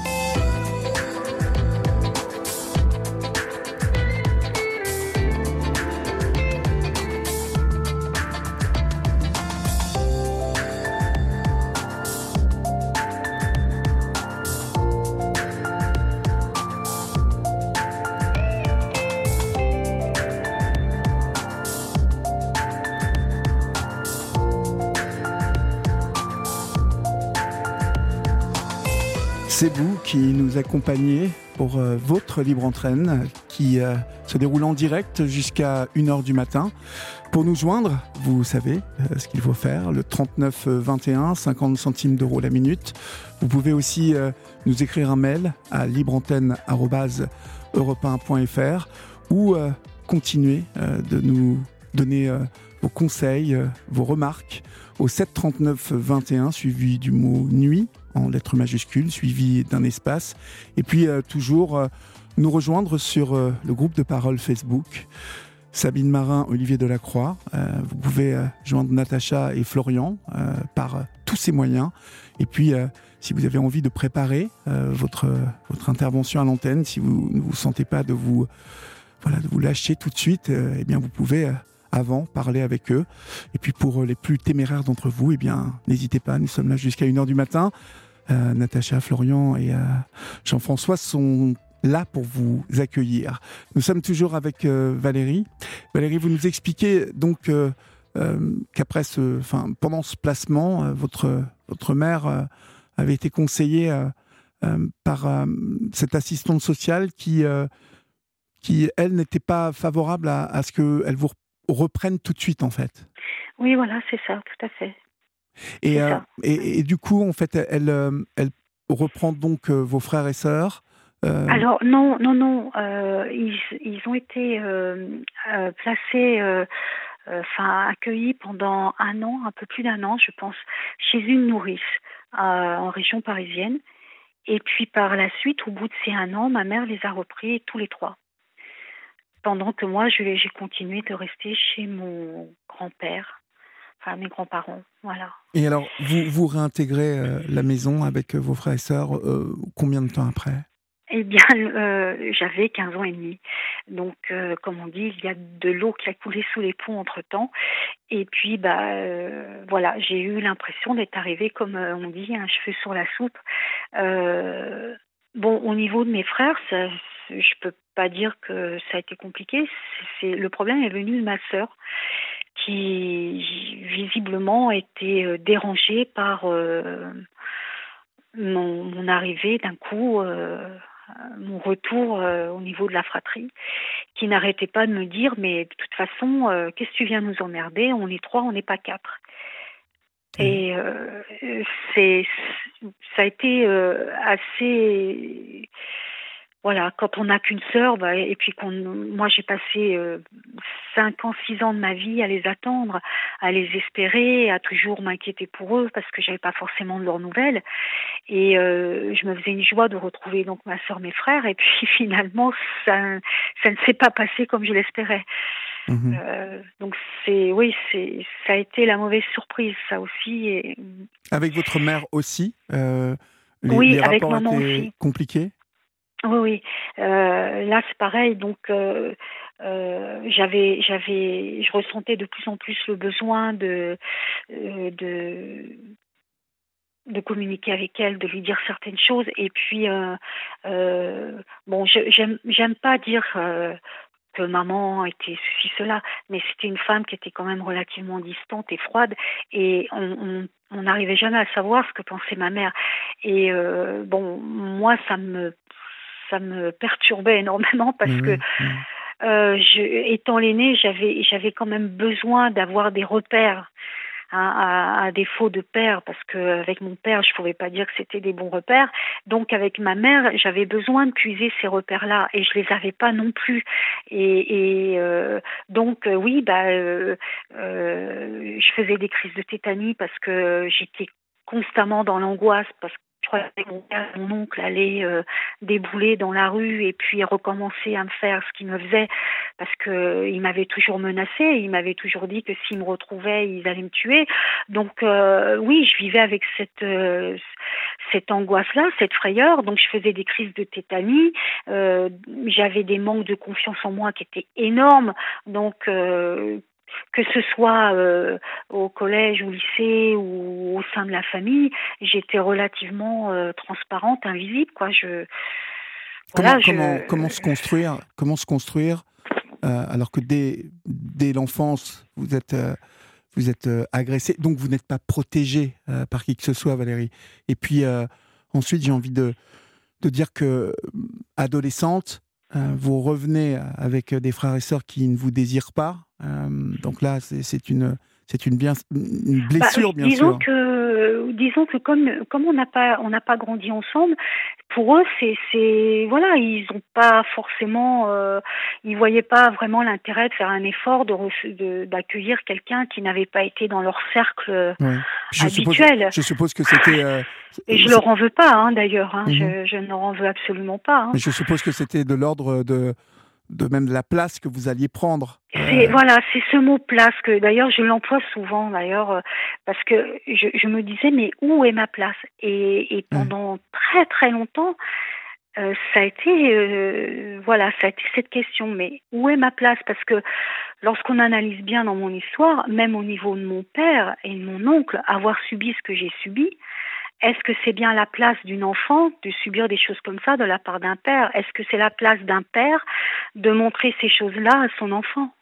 C'est vous qui nous accompagnez pour euh, votre libre entraîne qui euh, se déroule en direct jusqu'à une heure du matin. Pour nous joindre, vous savez euh, ce qu'il faut faire, le trente-neuf vingt et un, cinquante centimes d'euros la minute. Vous pouvez aussi euh, nous écrire un mail à libreantenne arobase europe un point f r ou euh, continuer euh, de nous donner euh, vos conseils, euh, vos remarques au sept trente-neuf vingt et un, suivi du mot nuit en lettres majuscules, suivi d'un espace. Et puis euh, toujours euh, nous rejoindre sur euh, le groupe de parole Facebook. Sabine Marin, Olivier Delacroix. Euh, vous pouvez euh, joindre Natacha et Florian euh, par euh, tous ces moyens. Et puis, euh, si vous avez envie de préparer euh, votre, votre intervention à l'antenne, si vous ne vous sentez pas de vous, voilà, de vous lâcher tout de suite, euh, eh bien, vous pouvez euh, avant parler avec eux. Et puis, pour les plus téméraires d'entre vous, eh bien, n'hésitez pas. Nous sommes là jusqu'à une heure du matin. Euh, Natacha, Florian et euh, Jean-François sont là pour vous accueillir. Nous sommes toujours avec euh, Valérie. Valérie, vous nous expliquez donc euh, euh, qu'après ce, enfin, pendant ce placement, euh, votre, votre mère euh, avait été conseillée euh, euh, par euh, cette assistante sociale qui, euh, qui elle, n'était pas favorable à, à ce qu'elle vous reprenne tout de suite, en fait. Oui, voilà, c'est ça, tout à fait. Et, C'est euh, ça. et, et du coup, en fait, elle, elle, elle reprend donc euh, vos frères et sœurs. Euh... Alors non, non, non. Euh, ils, ils ont été euh, euh, placés, euh, euh, enfin accueillis pendant un an, un peu plus d'un an, je pense, chez une nourrice euh, en région parisienne. Et puis par la suite, au bout de ces un an, ma mère les a repris tous les trois. Pendant que moi, je, j'ai continué de rester chez mon grand-père, enfin mes grands-parents, voilà. Et alors, vous, vous réintégrez euh, la maison avec euh, vos frères et sœurs euh, combien de temps après ? Eh bien, euh, j'avais quinze ans et demi. Donc, euh, comme on dit, il y a de l'eau qui a coulé sous les ponts entre-temps. Et puis, bah, euh, voilà, j'ai eu l'impression d'être arrivée, comme euh, on dit, un cheveu sur la soupe. Euh, bon, au niveau de mes frères, ça, je peux pas dire que ça a été compliqué. C'est, le problème est venu de ma sœur, qui visiblement était dérangée par euh, mon, mon arrivée d'un coup... Euh, mon retour euh, au niveau de la fratrie, qui n'arrêtait pas de me dire, mais de toute façon, euh, qu'est-ce que tu viens nous emmerder ? On est trois, on n'est pas quatre. Mmh. Et euh, c'est, ça a été euh, assez... Voilà, quand on n'a qu'une sœur, bah, et puis qu'on, moi j'ai passé euh, cinq ans, six ans de ma vie à les attendre, à les espérer, à toujours m'inquiéter pour eux parce que j'avais pas forcément de leurs nouvelles. Et euh, je me faisais une joie de retrouver donc ma sœur, mes frères. Et puis finalement, ça, ça ne s'est pas passé comme je l'espérais. Mmh. Euh, donc c'est, oui, c'est, ça a été la mauvaise surprise, ça aussi. Et... Avec votre mère aussi, euh, les, oui, les rapports avec maman étaient aussi. Compliqués. Oui, oui. Euh, là, c'est pareil. Donc, euh, euh, j'avais, j'avais, je ressentais de plus en plus le besoin de, euh, de, de communiquer avec elle, de lui dire certaines choses. Et puis, euh, euh, bon, je, j'aime, j'aime pas dire euh, que maman était ceci, cela, mais c'était une femme qui était quand même relativement distante et froide. Et on, on on n'arrivait jamais à savoir ce que pensait ma mère. Et euh, bon, moi, ça me ça me perturbait énormément parce mmh, que mmh. Euh, je, étant l'aînée, j'avais j'avais quand même besoin d'avoir des repères, hein, à, à défaut de père, parce que avec mon père, je pouvais pas dire que c'était des bons repères. Donc avec ma mère, j'avais besoin de puiser ces repères-là et je les avais pas non plus. Et, et euh, donc euh, oui, bah euh, euh, je faisais des crises de tétanie parce que j'étais constamment dans l'angoisse parce que je croyais que mon père et mon oncle allaient euh, débouler dans la rue et puis recommencer à me faire ce qu'ils me faisaient parce qu'ils m'avaient toujours menacée, ils m'avaient toujours dit que s'ils me retrouvaient, ils allaient me tuer. Donc euh, oui, je vivais avec cette, euh, cette angoisse-là, cette frayeur. Donc je faisais des crises de tétanie, euh, j'avais des manques de confiance en moi qui étaient énormes. Donc euh, que ce soit euh, au collège, au lycée ou au sein de la famille, j'étais relativement euh, transparente, invisible, quoi. Je, comment, voilà, comment, je... comment se construire, comment se construire euh, alors que dès, dès l'enfance, vous êtes, euh, vous êtes euh, agressée, donc vous n'êtes pas protégée euh, par qui que ce soit, Valérie. Et puis euh, ensuite, j'ai envie de, de dire que, adolescente, euh, vous revenez avec des frères et sœurs qui ne vous désirent pas. Euh, donc là, c'est, c'est une, c'est une, bien, une blessure, bah, bien disons sûr. Disons que euh, disons que comme comme on n'a pas on n'a pas grandi ensemble, pour eux c'est c'est voilà, ils ont pas forcément, euh, ils voyaient pas vraiment l'intérêt de faire un effort de, ref- de d'accueillir quelqu'un qui n'avait pas été dans leur cercle euh, Oui. Je suppose, habituel. je suppose que c'était. euh, Et je c'est- leur en veux pas, hein, d'ailleurs. Hein, Mhm. je je ne leur en veux absolument pas. Hein. Mais je suppose que c'était de l'ordre de, de même de la place que vous alliez prendre. C'est Euh, voilà, c'est ce mot place que d'ailleurs je l'emploie souvent d'ailleurs euh, parce que je, je me disais mais où est ma place et, et ouais. pendant très très longtemps euh, ça a été euh, voilà ça a été cette question mais où est ma place parce que lorsqu'on analyse bien dans mon histoire même au niveau de mon père et de mon oncle avoir subi ce que j'ai subi. Est-ce que c'est bien la place d'une enfant de subir des choses comme ça de la part d'un père? Est-ce que c'est la place d'un père de montrer ces choses-là à son enfant?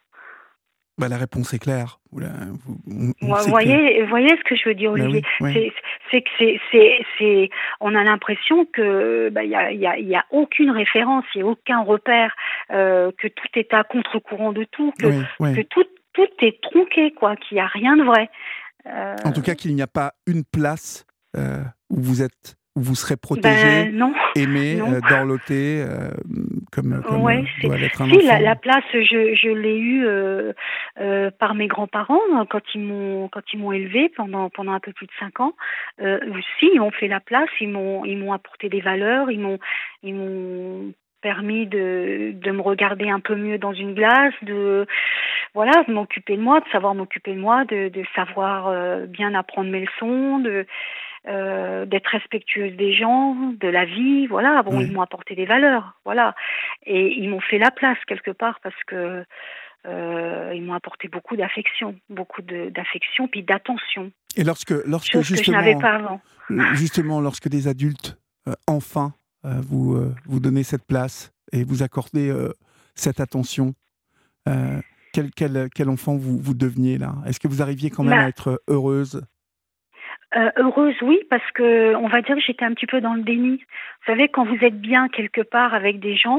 Bah, la réponse est claire. Vous la- vous- on, on Vous sait que. voyez, vous voyez ce que je veux dire, Bah Olivier. oui, oui, C'est, c'est que c'est, c'est, c'est, on a l'impression que bah, il y a, il y a, il y a aucune référence, il y a aucun repère, euh, que tout est à contre-courant de tout, que oui, oui. que tout tout est tronqué, quoi, qu'il y a rien de vrai. En tout Euh, cas, qu'il n'y a pas une place euh, où vous êtes, où vous serez protégé, ben non, aimé, non. euh, dorloté, euh, comme comme euh, Ouais, c'est doit l'être un si la, enfant. la place je je l'ai eue euh, euh, par mes grands-parents hein, quand ils m'ont quand ils m'ont élevée pendant pendant un peu plus de cinq ans. Euh, si ils m'ont fait la place, ils m'ont ils m'ont apporté des valeurs, ils m'ont ils m'ont permis de de me regarder un peu mieux dans une glace, de voilà, de m'occuper de moi, de savoir m'occuper de moi, de de savoir euh, bien apprendre mes leçons, de euh, d'être respectueuse des gens, de la vie, voilà. Bon, ils Oui. m'ont apporté des valeurs, voilà, et ils m'ont fait la place quelque part parce que euh, ils m'ont apporté beaucoup d'affection, beaucoup de, d'affection puis d'attention, Et lorsque, lorsque chose que je n'avais justement, pas avant. justement, lorsque des adultes, euh, enfin, euh, vous, euh, vous donnez cette place et vous accordez euh, cette attention, euh, quel, quel, quel enfant vous, vous deveniez là? Est-ce que vous arriviez quand même Bah, à être heureuse? Euh, heureuse, oui, parce que on va dire que j'étais un petit peu dans le déni. Vous savez, quand vous êtes bien quelque part avec des gens,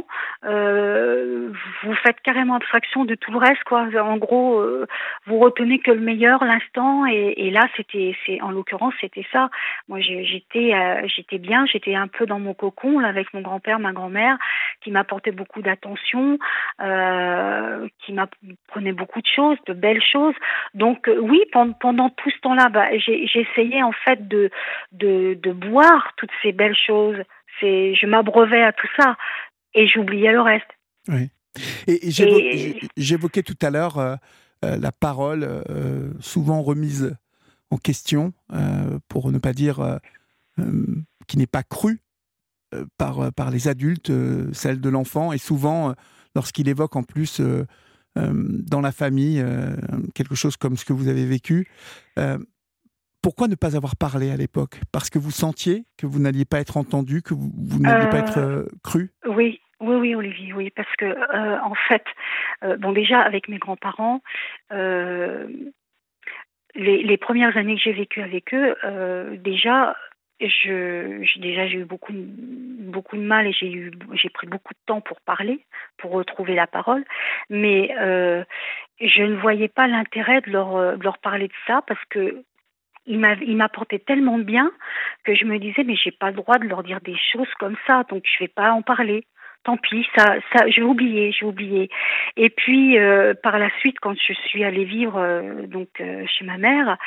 euh, vous faites carrément abstraction de tout le reste, quoi. En gros, euh, vous retenez que le meilleur, l'instant, et, et là, c'était, c'est, en l'occurrence, c'était ça. Moi, j'ai- j'étais, euh, j'étais bien, j'étais un peu dans mon cocon là, avec mon grand-père, ma grand-mère, qui m'apportait beaucoup d'attention, euh, qui m'apprenait beaucoup de choses, de belles choses. Donc euh, oui, pendant, pendant tout ce temps-là, bah, j'ai, j'ai essayé en fait de, de de boire toutes ces belles choses. C'est, je m'abreuvais à tout ça et j'oubliais le reste. Oui. Et, et j'évo- j'ai- Et j'évoquais tout à l'heure euh, euh, la parole euh, souvent remise en question, euh, pour ne pas dire euh, euh, qui n'est pas crue euh, par, euh, par les adultes, euh, celle de l'enfant, et souvent, euh, lorsqu'il évoque en plus euh, euh, dans la famille euh, quelque chose comme ce que vous avez vécu, euh, pourquoi ne pas avoir parlé à l'époque? Parce que vous sentiez que vous n'alliez pas être entendu, que vous, vous n'alliez pas être euh, euh, cru? oui, oui, oui, Olivier, oui, parce que euh, en fait, euh, bon déjà avec mes grands-parents. Euh, Les, les premières années que j'ai vécues avec eux, euh, déjà, je, j'ai déjà j'ai eu beaucoup, beaucoup de mal et j'ai eu, j'ai pris beaucoup de temps pour parler, pour retrouver la parole, mais euh, je ne voyais pas l'intérêt de leur, euh, de leur parler de ça parce que ils m'a- ils m'apportaient tellement de bien que je me disais mais j'ai pas le droit de leur dire des choses comme ça, donc je vais pas en parler. Tant pis, ça, ça, j'ai oublié, j'ai oublié. Et puis euh, par la suite, quand je suis allée vivre euh, donc euh, chez ma mère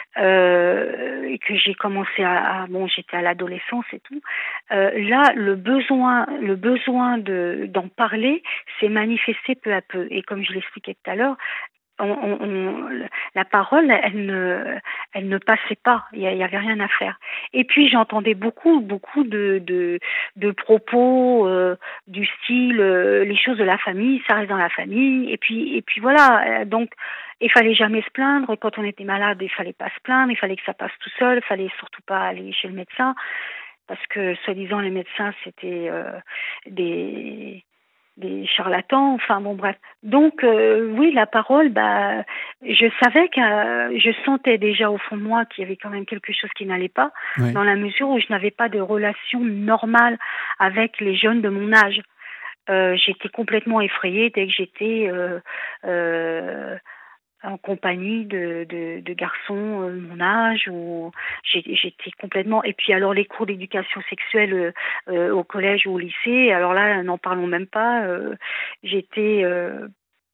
euh, et que j'ai commencé à, à- bon, j'étais à l'adolescence et tout. Euh, là, le besoin, le besoin de d'en parler s'est manifesté peu à peu. Et comme je l'expliquais tout à l'heure, on, on, on- la parole, elle ne, elle ne passait pas. Il y, a- il y avait rien à faire. Et puis j'entendais beaucoup, beaucoup de, de, de propos euh, du style euh, les choses de la famille, ça reste dans la famille. Et puis, et puis voilà. Euh, Donc, il fallait jamais se plaindre. Quand on était malade, il fallait pas se plaindre. Il fallait que ça passe tout seul. Il fallait surtout pas aller chez le médecin parce que soi-disant les médecins c'était euh, des des charlatans, enfin bon bref. Donc euh, oui, la parole, bah, je savais que euh, je sentais déjà au fond de moi qu'il y avait quand même quelque chose qui n'allait pas, Oui. dans la mesure où je n'avais pas de relation normale avec les jeunes de mon âge. Euh, j'étais complètement effrayée dès que j'étais euh, euh, en compagnie de, de, de garçons euh, de mon âge, où j'ai, j'étais complètement... Et puis alors les cours d'éducation sexuelle euh, euh, au collège ou au lycée, alors là, n'en parlons même pas, euh, j'étais... Euh,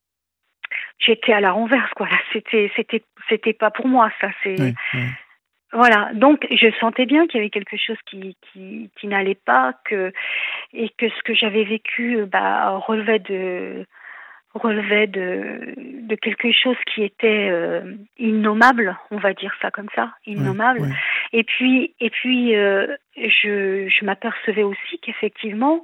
j'étais à la renverse, quoi. Là, c'était, c'était, c'était pas pour moi, ça. C'est... Oui, oui. Voilà, donc je sentais bien qu'il y avait quelque chose qui, qui, qui n'allait pas, que, et que ce que j'avais vécu bah, relevait de relevait de, de quelque chose qui était euh, innommable, on va dire ça comme ça, Oui, innommable. oui. Et puis et puis euh, je, je m'apercevais aussi qu'effectivement,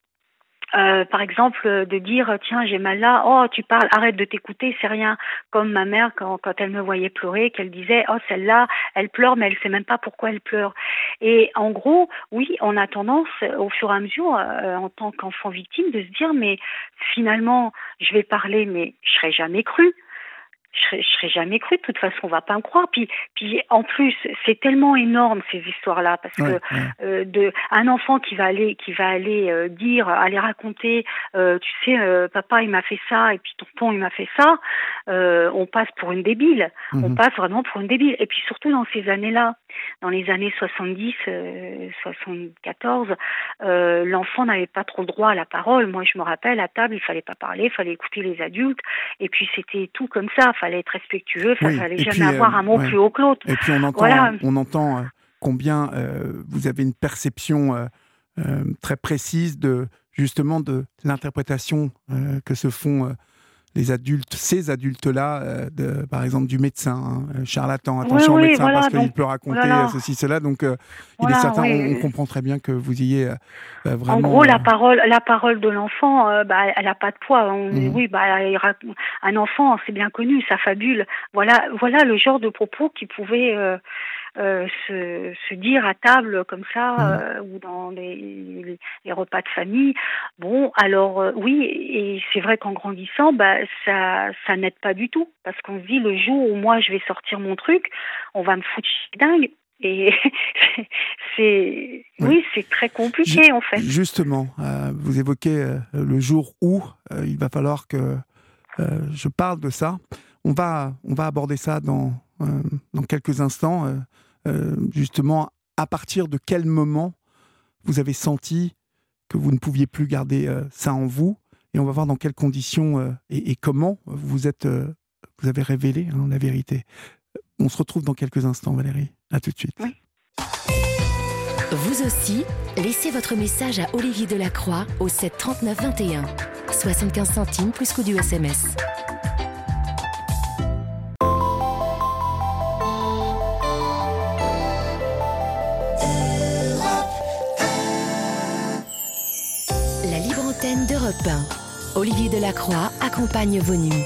Euh, par exemple, euh, de dire tiens j'ai mal là, oh tu parles, arrête de t'écouter, c'est rien. Comme ma mère quand quand elle me voyait pleurer, qu'elle disait oh celle-là elle pleure mais elle sait même pas pourquoi elle pleure. Et en gros oui on a tendance au fur et à mesure euh, en tant qu'enfant victime de se dire mais finalement je vais parler mais je serai jamais cru. Je serais, je serais jamais cru, de toute façon, on va pas me croire. Puis, puis en plus, c'est tellement énorme ces histoires-là, parce Ouais, que ouais. euh, de un enfant qui va aller, qui va aller euh, dire, aller raconter, euh, tu sais, euh, papa il m'a fait ça et puis tonton il m'a fait ça, euh, on passe pour une débile, on Mhm. passe vraiment pour une débile. Et puis surtout dans ces années-là, dans les années soixante-dix, euh, soixante-quatorze, euh, l'enfant n'avait pas trop le droit à la parole. Moi, je me rappelle, à table, il fallait pas parler, il fallait écouter les adultes. Et puis c'était tout comme ça, fallait être respectueux, ça Oui, fallait et jamais puis, euh, avoir un mot ouais. plus haut que l'autre. Et puis on entend, Voilà. on entend euh, combien euh, vous avez une perception euh, euh, très précise de justement de l'interprétation euh, que se font euh, les adultes, ces adultes-là, euh, de, par exemple du médecin, hein, euh, charlatan, Oui, attention au oui, médecin voilà. parce Donc, qu'il peut oh là raconter euh, là, ceci, cela. Donc euh, il est voilà, certain, on, on oui. comprend très bien que vous ayez euh, euh, En vraiment. gros, euh, la parole, la parole de l'enfant, euh, bah, elle a pas de poids. On- mhm. oui, bah, il rac- un enfant, c'est bien connu, ça fabule. Voilà, voilà le genre de propos qui pouvait euh, euh, se, se dire à table comme ça Mhm. euh, ou dans les, les, les repas de famille. Bon, alors euh, oui, et c'est vrai qu'en grandissant, bah, ça, ça n'aide pas du tout parce qu'on se dit le jour où moi je vais sortir mon truc, on va me foutre dingue. Et c'est, Oui. oui, c'est très Ju- compliqué en fait. Justement, euh, vous évoquez euh, le jour où euh, il va falloir que euh, je parle de ça. On va, on va aborder ça dans, euh, dans quelques instants. euh, euh, justement, à partir de quel moment vous avez senti que vous ne pouviez plus garder euh, ça en vous, et on va voir dans quelles conditions euh, et, et comment vous êtes, euh, vous avez révélé hein, la vérité. On se retrouve dans quelques instants, Valérie. À tout de suite. Oui. Vous aussi, laissez votre message à Olivier Delacroix au sept trente-neuf vingt et un. soixante-quinze centimes plus coût du S M S. La libre antenne d'Europe un. Olivier Delacroix accompagne vos nuits.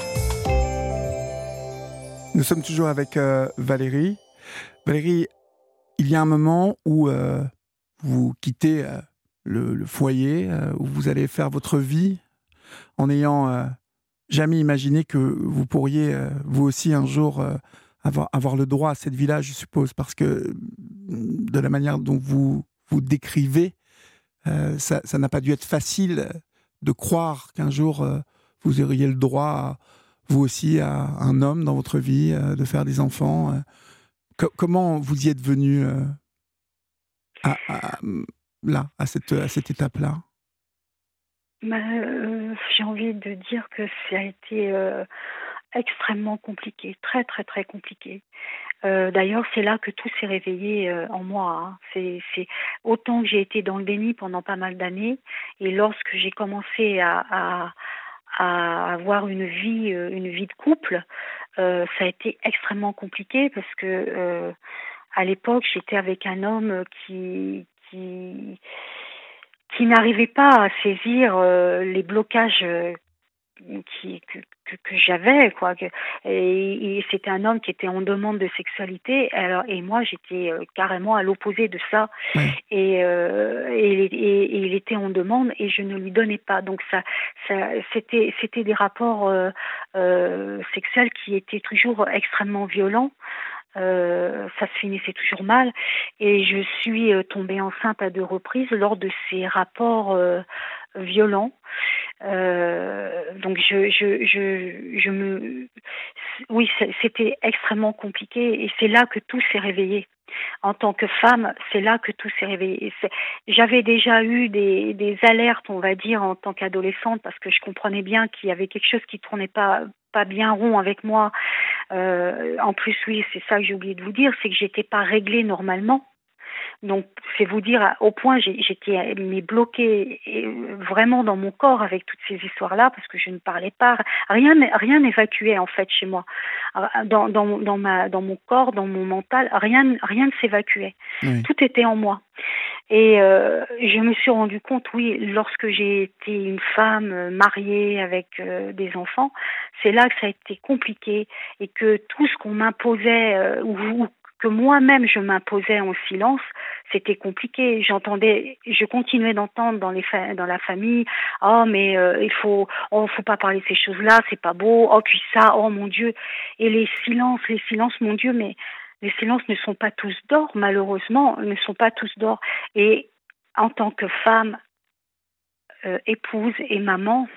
Nous sommes toujours avec euh, Valérie. Valérie, il y a un moment où euh, vous quittez euh, le, le foyer, euh, où vous allez faire votre vie en n'ayant euh, jamais imaginé que vous pourriez, euh, vous aussi, un jour, euh, avoir, avoir le droit à cette vie-là, je suppose, parce que de la manière dont vous vous décrivez, euh, ça, ça n'a pas dû être facile de croire qu'un jour, euh, vous auriez le droit, à, vous aussi, à un homme dans votre vie, euh, de faire des enfants. euh. Co- comment vous y êtes venu euh, à, à- là, à cette, à cette étape-là? Bah, euh, j'ai envie de dire que ça a été euh, extrêmement compliqué, très très très compliqué. Euh, d'ailleurs, c'est là que tout s'est réveillé euh, en moi. Hein. C'est, c'est autant que j'ai été dans le déni pendant pas mal d'années, et lorsque j'ai commencé à, à, à avoir une vie, euh, une vie de couple, euh, ça a été extrêmement compliqué parce que euh, à l'époque, j'étais avec un homme qui qui qui n'arrivait pas à saisir euh, les blocages euh, qui, que, que, que j'avais, quoi. Que, et, et c'était un homme qui était en demande de sexualité, alors, et moi j'étais euh, carrément à l'opposé de ça. Oui. Et, euh, et, et, et il était en demande et je ne lui donnais pas. Donc ça, ça c'était, c'était des rapports euh, euh, sexuels qui étaient toujours extrêmement violents. Euh, ça se finissait toujours mal et je suis euh, tombée enceinte à deux reprises lors de ces rapports euh, violents. Euh, donc je, je, je, je me, oui, c'était extrêmement compliqué et c'est là que tout s'est réveillé. En tant que femme, c'est là que tout s'est réveillé. J'avais déjà eu des, des alertes, on va dire, en tant qu'adolescente, parce que je comprenais bien qu'il y avait quelque chose qui tournait pas pas bien rond avec moi. Euh, en plus, oui, c'est ça que j'ai oublié de vous dire, c'est que j'étais pas réglée normalement. Donc, c'est vous dire au point, j'étais mais bloquée vraiment dans mon corps avec toutes ces histoires-là parce que je ne parlais pas, rien, rien n'évacuait en fait chez moi, dans, dans, dans ma, dans mon corps, dans mon mental, rien, rien ne s'évacuait. Oui. Tout était en moi. Et euh, je me suis rendu compte, oui, lorsque j'ai été une femme mariée avec euh, des enfants, c'est là que ça a été compliqué et que tout ce qu'on m'imposait euh, ou, ou que moi-même je m'imposais en silence, c'était compliqué. J'entendais, je continuais d'entendre dans les fa- dans la famille, oh mais euh, il faut, oh faut pas parler de ces choses-là, c'est pas beau, oh puis ça, oh mon Dieu, et les silences, les silences, mon Dieu, mais les silences ne sont pas tous d'or, malheureusement, ne sont pas tous d'or. Et en tant que femme, euh, épouse et maman,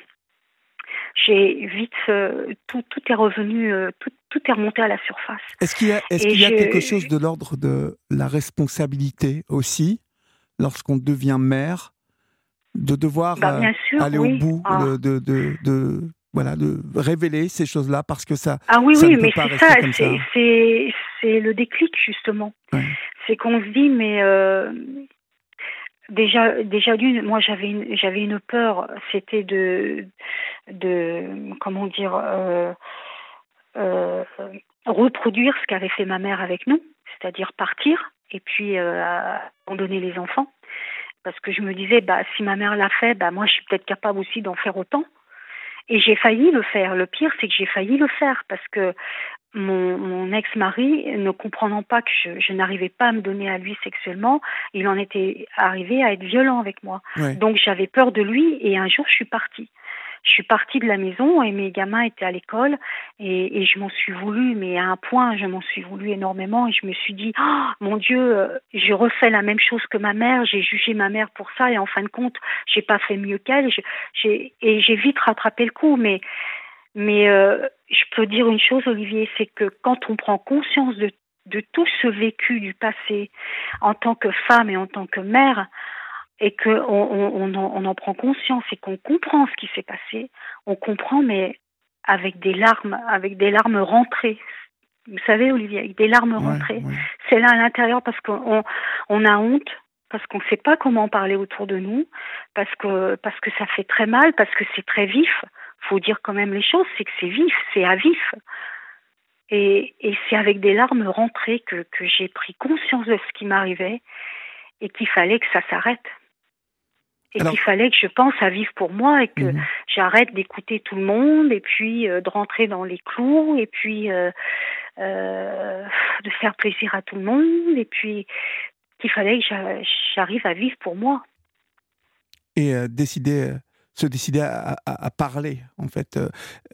j'ai vite euh, tout, tout est revenu, euh, tout, tout est remonté à la surface. Est-ce qu'il y a, est-ce qu'il y a je... quelque chose de l'ordre de la responsabilité aussi, lorsqu'on devient mère, de devoir bah, bien sûr, aller oui. au bout, ah. de, de, de, de, voilà, de révéler ces choses-là, parce que ça, ah oui, ça oui, ne peut mais pas c'est rester ça, comme c'est, ça. C'est, c'est le déclic justement. Ouais. C'est qu'on se dit, mais euh, déjà, déjà d'une, moi j'avais une, j'avais une peur, c'était de, de, comment dire, euh, euh, reproduire ce qu'avait fait ma mère avec nous, c'est-à-dire partir et puis euh, abandonner les enfants. Parce que je me disais, bah si ma mère l'a fait, bah moi je suis peut-être capable aussi d'en faire autant. Et j'ai failli le faire. Le pire, c'est que j'ai failli le faire parce que mon, mon ex-mari, ne comprenant pas que je, je n'arrivais pas à me donner à lui sexuellement, il en était arrivé à être violent avec moi. Ouais. Donc j'avais peur de lui et un jour je suis partie. Je suis partie de la maison et mes gamins étaient à l'école et, et je m'en suis voulu, mais à un point, je m'en suis voulu énormément et je me suis dit, oh, mon Dieu, je refais la même chose que ma mère, j'ai jugé ma mère pour ça et en fin de compte, j'ai pas fait mieux qu'elle je, j'ai, et j'ai vite rattrapé le coup, mais mais euh, je peux dire une chose, Olivier, c'est que quand on prend conscience de, de tout ce vécu du passé en tant que femme et en tant que mère, et qu'on on, on, en, on en prend conscience et qu'on comprend ce qui s'est passé, on comprend, mais avec des larmes, avec des larmes rentrées. Vous savez, Olivier, avec des larmes ouais, rentrées. Ouais. C'est là à l'intérieur parce qu'on on a honte, parce qu'on ne sait pas comment en parler autour de nous, parce que, parce que ça fait très mal, parce que c'est très vif. Faut dire quand même les choses, c'est que c'est vif, c'est à vif. Et, et c'est avec des larmes rentrées que, que j'ai pris conscience de ce qui m'arrivait et qu'il fallait que ça s'arrête. Et Alors, qu'il fallait que je pense à vivre pour moi et que mmh. j'arrête d'écouter tout le monde et puis euh, de rentrer dans les clous et puis euh, euh, de faire plaisir à tout le monde et puis qu'il fallait que j'arrive à vivre pour moi. Et euh, décider, se décider à, à, à parler, en fait. Euh,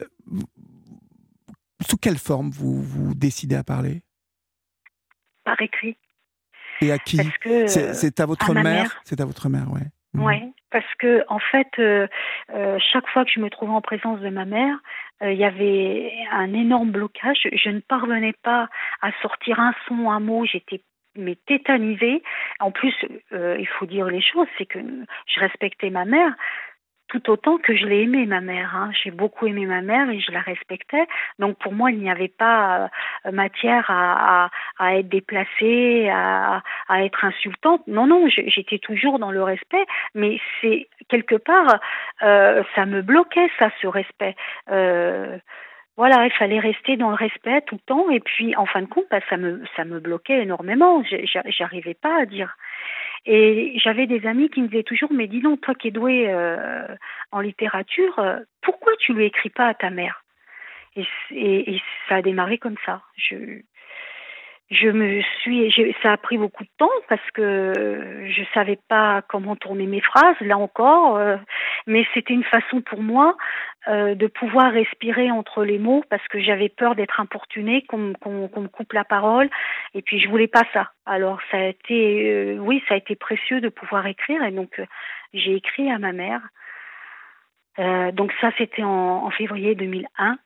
sous quelle forme vous, vous décidez à parler ? Par écrit. Et à qui ? Parce que, c'est, c'est à votre à mère, mère. C'est à votre mère, ouais. Mmh. Oui, parce que en fait, euh, euh, chaque fois que je me trouvais en présence de ma mère, il euh, y avait un énorme blocage. Je ne parvenais pas à sortir un son, un mot. J'étais mais tétanisée. En plus, euh, il faut dire les choses, c'est que je respectais ma mère tout autant que je l'ai aimée, ma mère. Hein. J'ai beaucoup aimé ma mère et je la respectais. Donc pour moi, il n'y avait pas euh, matière à, à, à être déplacée, à, à être insultante. Non, non, je, j'étais toujours dans le respect. Mais c'est quelque part, euh, ça me bloquait, ça, ce respect. Euh, Voilà, il fallait rester dans le respect tout le temps. Et puis, en fin de compte, bah, ça me ça me bloquait énormément. J'arrivais pas à dire. Et j'avais des amis qui me disaient toujours, mais dis donc, toi qui es douée euh, en littérature, euh, pourquoi tu lui écris pas à ta mère ? et, et, et ça a démarré comme ça. Je, je me suis, je, ça a pris beaucoup de temps parce que je savais pas comment tourner mes phrases, là encore, euh, mais c'était une façon pour moi euh, de pouvoir respirer entre les mots parce que j'avais peur d'être importunée, qu'on, qu'on, qu'on me coupe la parole, et puis je voulais pas ça. Alors ça a été, euh, oui, ça a été précieux de pouvoir écrire, et donc euh, j'ai écrit à ma mère. Euh, donc ça, c'était en, en février deux mille un.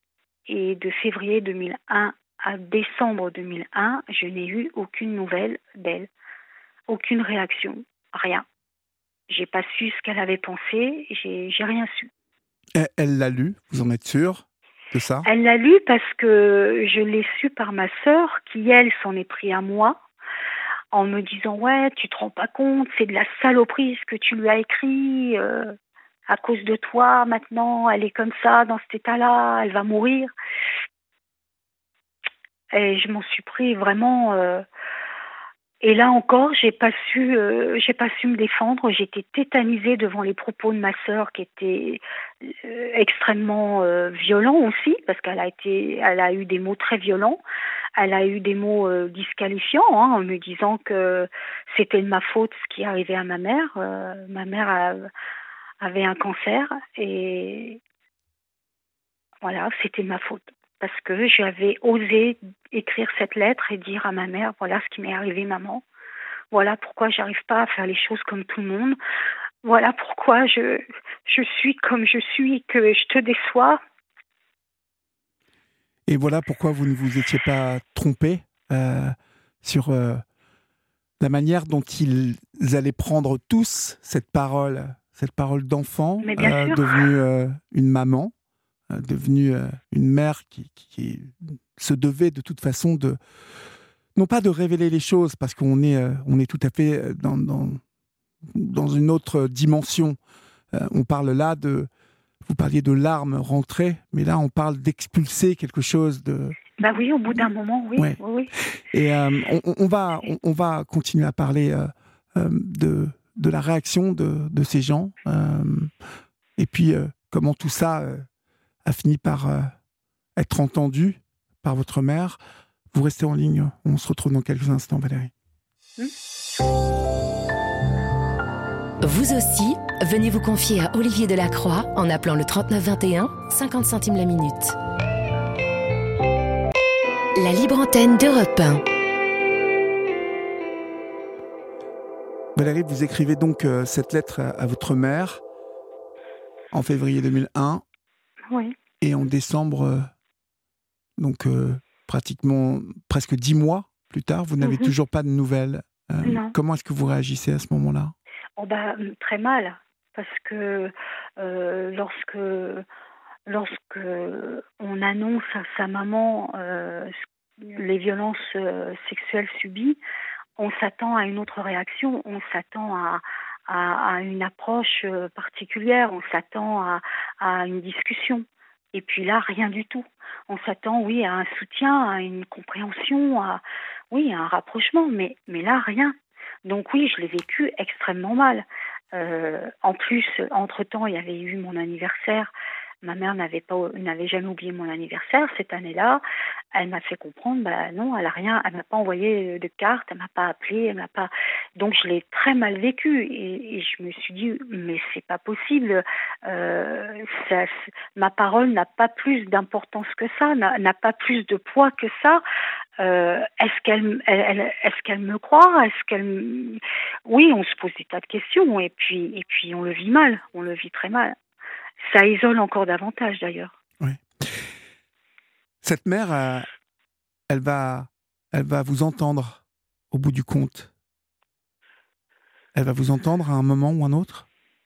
Et de février deux mille un à décembre deux mille un, je n'ai eu aucune nouvelle d'elle, aucune réaction, rien. J'ai pas su ce qu'elle avait pensé, j'ai, j'ai rien su. Elle, elle l'a lu, vous en êtes sûr de ça? Elle l'a lu parce que je l'ai su par ma sœur, qui elle s'en est pris à moi, en me disant ouais, tu te rends pas compte, c'est de la saloperie ce que tu lui as écrit, euh, à cause de toi maintenant, elle est comme ça, dans cet état-là, elle va mourir. Et je m'en suis pris vraiment. Euh, et là encore, j'ai pas su, euh, j'ai pas su me défendre. J'étais tétanisée devant les propos de ma sœur, qui étaient euh, extrêmement euh, violents aussi, parce qu'elle a été, elle a eu des mots très violents. Elle a eu des mots euh, disqualifiants, hein, en me disant que c'était de ma faute ce qui arrivait à ma mère. Euh, ma mère a, avait un cancer et voilà, c'était de ma faute. Parce que j'avais osé écrire cette lettre et dire à ma mère, voilà ce qui m'est arrivé, maman. Voilà pourquoi j'arrive pas à faire les choses comme tout le monde. Voilà pourquoi je, je suis comme je suis et que je te déçois. Et voilà pourquoi vous ne vous étiez pas trompé euh, sur euh, la manière dont ils allaient prendre tous cette parole, cette parole d'enfant, Mais bien euh, sûr. devenue euh, une maman, euh, devenue euh, une mère qui, qui, qui se devait de toute façon de, non pas de révéler les choses, parce qu'on est, euh, on est tout à fait dans, dans, dans une autre dimension. Euh, on parle là de, vous parliez de larmes rentrées, mais là on parle d'expulser quelque chose de... Bah oui, au bout d'un moment, oui. Ouais. oui, oui. Et euh, on, on, va, on, on va continuer à parler euh, euh, de, de la réaction de, de ces gens, euh, et puis euh, comment tout ça euh, a fini par euh, être entendu par votre mère. Vous restez en ligne, on se retrouve dans quelques instants, Valérie. Hum. Vous aussi, venez vous confier à Olivier Delacroix en appelant le trente-neuf vingt et un, cinquante centimes la minute. La libre antenne d'Europe un. Valérie, vous écrivez donc euh, cette lettre à, à votre mère en février deux mille un. Oui. Et en décembre, euh, donc euh, pratiquement presque dix mois plus tard, vous n'avez Mm-hmm. toujours pas de nouvelles. Euh, Non. comment est-ce que vous réagissez à ce moment-là? Oh bah, très mal, parce que euh, lorsque lorsque on annonce à sa maman euh, les violences euh, sexuelles subies, on s'attend à une autre réaction, on s'attend à, à, à une approche euh, particulière, on s'attend à, à une discussion. Et puis là, rien du tout. On s'attend, oui, à un soutien, à une compréhension, à, oui, à un rapprochement, mais, mais là, rien. Donc oui, je l'ai vécu extrêmement mal. Euh, en plus, entre-temps, il y avait eu mon anniversaire. Ma mère n'avait pas, n'avait jamais oublié mon anniversaire. Cette année-là, elle m'a fait comprendre, bah non, elle a rien, elle m'a pas envoyé de carte, elle m'a pas appelé, elle m'a pas. Donc je l'ai très mal vécu et, et je me suis dit, mais c'est pas possible. Euh, ça, ma parole n'a pas plus d'importance que ça, n'a, n'a pas plus de poids que ça. Euh, est-ce qu'elle, elle, elle, est-ce qu'elle me croit? Est-ce qu'elle, oui, on se pose des tas de questions et puis, et puis on le vit mal, on le vit très mal. Ça isole encore davantage, d'ailleurs. Oui. Cette mère, euh, elle va, elle va vous entendre au bout du compte. Elle va vous entendre à un moment ou un autre?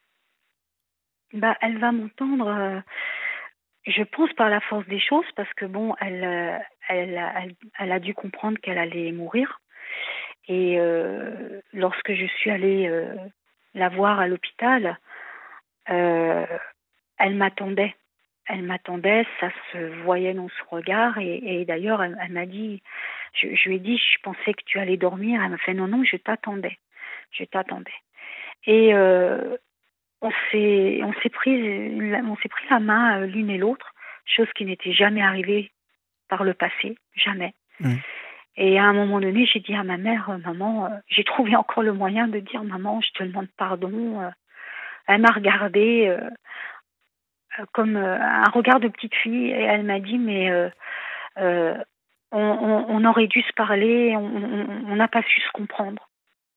Bah, elle va m'entendre, euh, je pense, par la force des choses, parce que bon, elle, euh, elle, elle, elle a dû comprendre qu'elle allait mourir. Et euh, lorsque je suis allée euh, la voir à l'hôpital, euh, elle m'attendait. Elle m'attendait, ça se voyait dans son regard. Et, et d'ailleurs, elle, elle m'a dit, je, je lui ai dit, je pensais que tu allais dormir. Elle m'a fait, non, non, je t'attendais. Je t'attendais. Et euh, on s'est, on s'est pris, on s'est pris la main euh, l'une et l'autre, chose qui n'était jamais arrivée par le passé, jamais. Oui. Et à un moment donné, j'ai dit à ma mère, euh, maman, euh, j'ai trouvé encore le moyen de dire, maman, je te demande pardon. Euh, elle m'a regardée euh, euh, comme euh, un regard de petite fille et elle m'a dit, mais euh, euh, on, on, on aurait dû se parler, on n'a pas su se comprendre.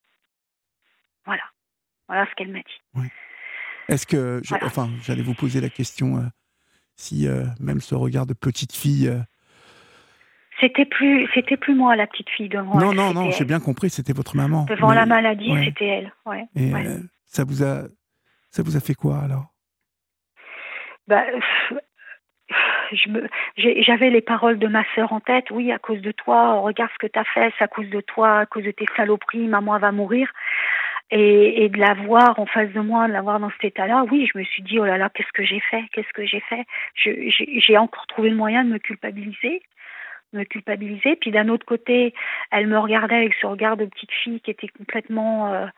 Voilà, voilà ce qu'elle m'a dit. Oui. Est-ce que, je, Voilà. enfin, j'allais vous poser la question euh, si euh, même ce regard de petite fille... Euh... C'était plus, c'était plus moi, la petite fille devant Non, elle. non, non, elle. j'ai bien compris, c'était votre maman. Devant mais... la maladie, ouais. c'était elle. Ouais, Et ouais. euh, ça vous a, ça vous a fait quoi alors? Bah, je me, j'ai, j'avais les paroles de ma sœur en tête. Oui, à cause de toi, regarde ce que t'as fait, c'est à cause de toi, à cause de tes saloperies, maman va mourir. Et, et de la voir en face de moi, de la voir dans cet état-là, oui, je me suis dit, oh là là, qu'est-ce que j'ai fait, qu'est-ce que j'ai fait. Je, j'ai, j'ai encore trouvé le moyen de me culpabiliser, me culpabiliser. Puis d'un autre côté, elle me regardait avec ce regard de petite fille qui était complètement, euh,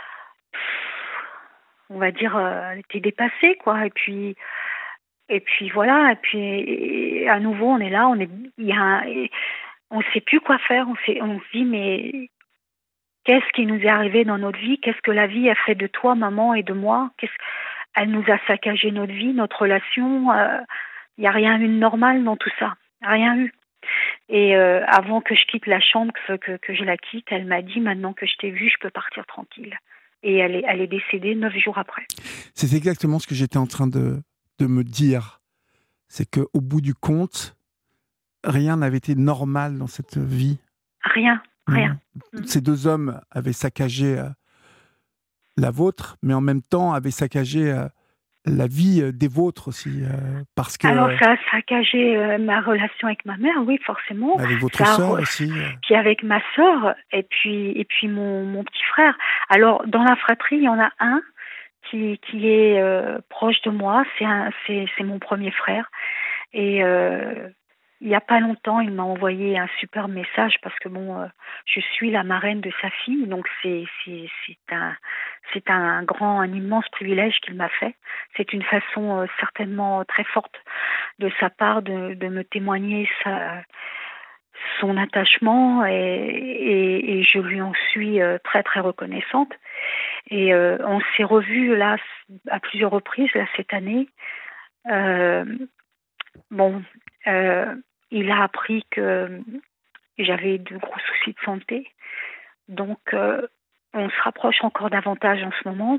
on va dire, euh, elle était dépassée, quoi. Et puis, et puis voilà. Et puis, et à nouveau, on est là, on est, il y a, un, on ne sait plus quoi faire. On s'est, on se dit, mais qu'est-ce qui nous est arrivé dans notre vie? Qu'est-ce que la vie a fait de toi, maman, et de moi? Qu'est-ce... Elle nous a saccagé notre vie, notre relation. Il euh, n'y a rien eu de normal dans tout ça. Rien eu. Et euh, avant que je quitte la chambre, que, que, que je la quitte, elle m'a dit, maintenant que je t'ai vue, je peux partir tranquille. Et elle est, elle est décédée neuf jours après. C'est exactement ce que j'étais en train de, de me dire. C'est qu'au bout du compte, rien n'avait été normal dans cette vie. Rien. Rien. Mmh. Ces deux hommes avaient saccagé euh, la vôtre, mais en même temps avaient saccagé euh, la vie euh, des vôtres aussi, euh, parce que... Alors ça a saccagé euh, ma relation avec ma mère, oui, forcément. Avec votre ça sœur a... aussi. Euh... Puis avec ma sœur, et puis, et puis mon, mon petit frère. Alors, dans la fratrie, il y en a un qui, qui est euh, proche de moi, c'est, un, c'est, c'est mon premier frère. Et... Euh, il n'y a pas longtemps, il m'a envoyé un super message parce que bon, euh, je suis la marraine de sa fille, donc c'est c'est c'est un c'est un grand, un immense privilège qu'il m'a fait. C'est une façon euh, certainement très forte de sa part de de me témoigner sa son attachement et et, et je lui en suis euh, très très reconnaissante. Et euh, on s'est revus là à plusieurs reprises là cette année. Euh, bon. Euh, Il a appris que j'avais de gros soucis de santé. Donc, euh, on se rapproche encore davantage en ce moment.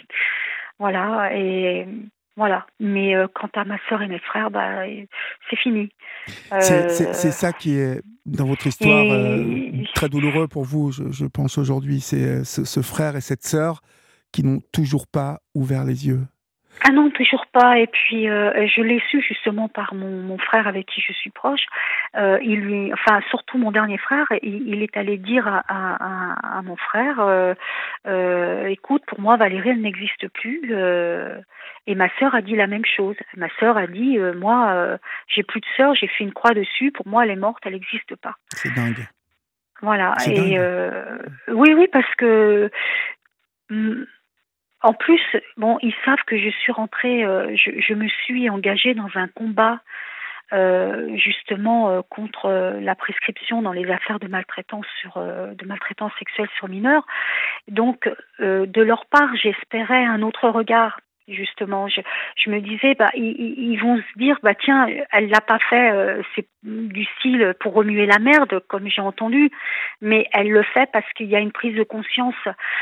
Voilà, et voilà. Mais euh, quant à ma sœur et mes frères, bah, c'est fini. Euh, c'est, c'est, c'est ça qui est, dans votre histoire, et... euh, très douloureux pour vous, je, je pense, aujourd'hui. C'est euh, ce, ce frère et cette sœur qui n'ont toujours pas ouvert les yeux. Ah non, toujours pas. Et puis, euh, je l'ai su justement par mon, mon frère avec qui je suis proche. Euh, il lui, enfin, surtout mon dernier frère, il, il est allé dire à, à, à mon frère, euh, euh, écoute, pour moi, Valérie, elle n'existe plus. Euh, et ma sœur a dit la même chose. Ma sœur a dit, euh, moi, euh, j'ai plus de sœur, j'ai fait une croix dessus. Pour moi, elle est morte, elle n'existe pas. C'est dingue. Voilà. C'est et dingue. Euh, oui, oui, parce que. Hum, En plus, bon, ils savent que je suis rentrée, euh, je, je me suis engagée dans un combat euh, justement euh, contre euh, la prescription dans les affaires de maltraitance sur euh, de maltraitance sexuelle sur mineurs. Donc, euh, de leur part, j'espérais un autre regard. Justement, je, je me disais, bah, ils, ils vont se dire, bah tiens, elle l'a pas fait, euh, c'est du style pour remuer la merde, comme j'ai entendu, mais elle le fait parce qu'il y a une prise de conscience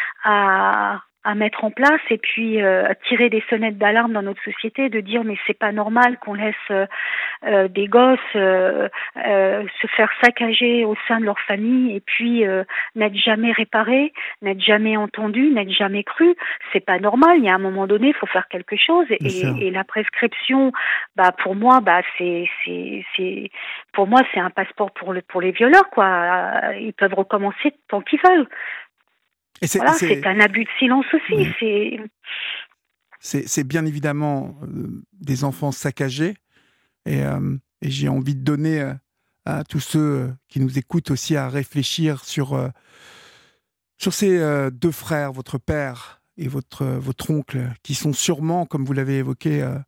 à à mettre en place et puis euh, tirer des sonnettes d'alarme dans notre société, de dire mais c'est pas normal qu'on laisse euh, euh, des gosses euh, euh, se faire saccager au sein de leur famille et puis euh, n'être jamais réparés, n'être jamais entendus, n'être jamais crus. C'est pas normal. Il y a un moment donné, il faut faire quelque chose. Et, et la prescription, bah pour moi, bah c'est c'est c'est pour moi c'est un passeport pour le pour les violeurs quoi. Ils peuvent recommencer tant qu'ils veulent. Et c'est, voilà, c'est... c'est un abus de silence aussi. Oui. C'est... C'est, c'est bien évidemment euh, des enfants saccagés. Et, euh, et j'ai envie de donner euh, à tous ceux qui nous écoutent aussi à réfléchir sur, euh, sur ces euh, deux frères, votre père et votre, euh, votre oncle, qui sont sûrement, comme vous l'avez évoqué, euh,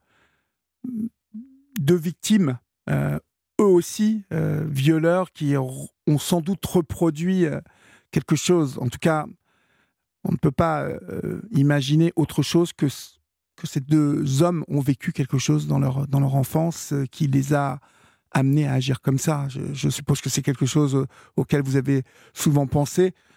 deux victimes, euh, eux aussi, euh, violeurs, qui ont sans doute reproduit euh, quelque chose. En tout cas, on ne peut pas euh, imaginer autre chose que, que ces deux hommes ont vécu quelque chose dans leur, dans leur enfance euh, qui les a amenés à agir comme ça. Je, je suppose que c'est quelque chose auquel vous avez souvent pensé.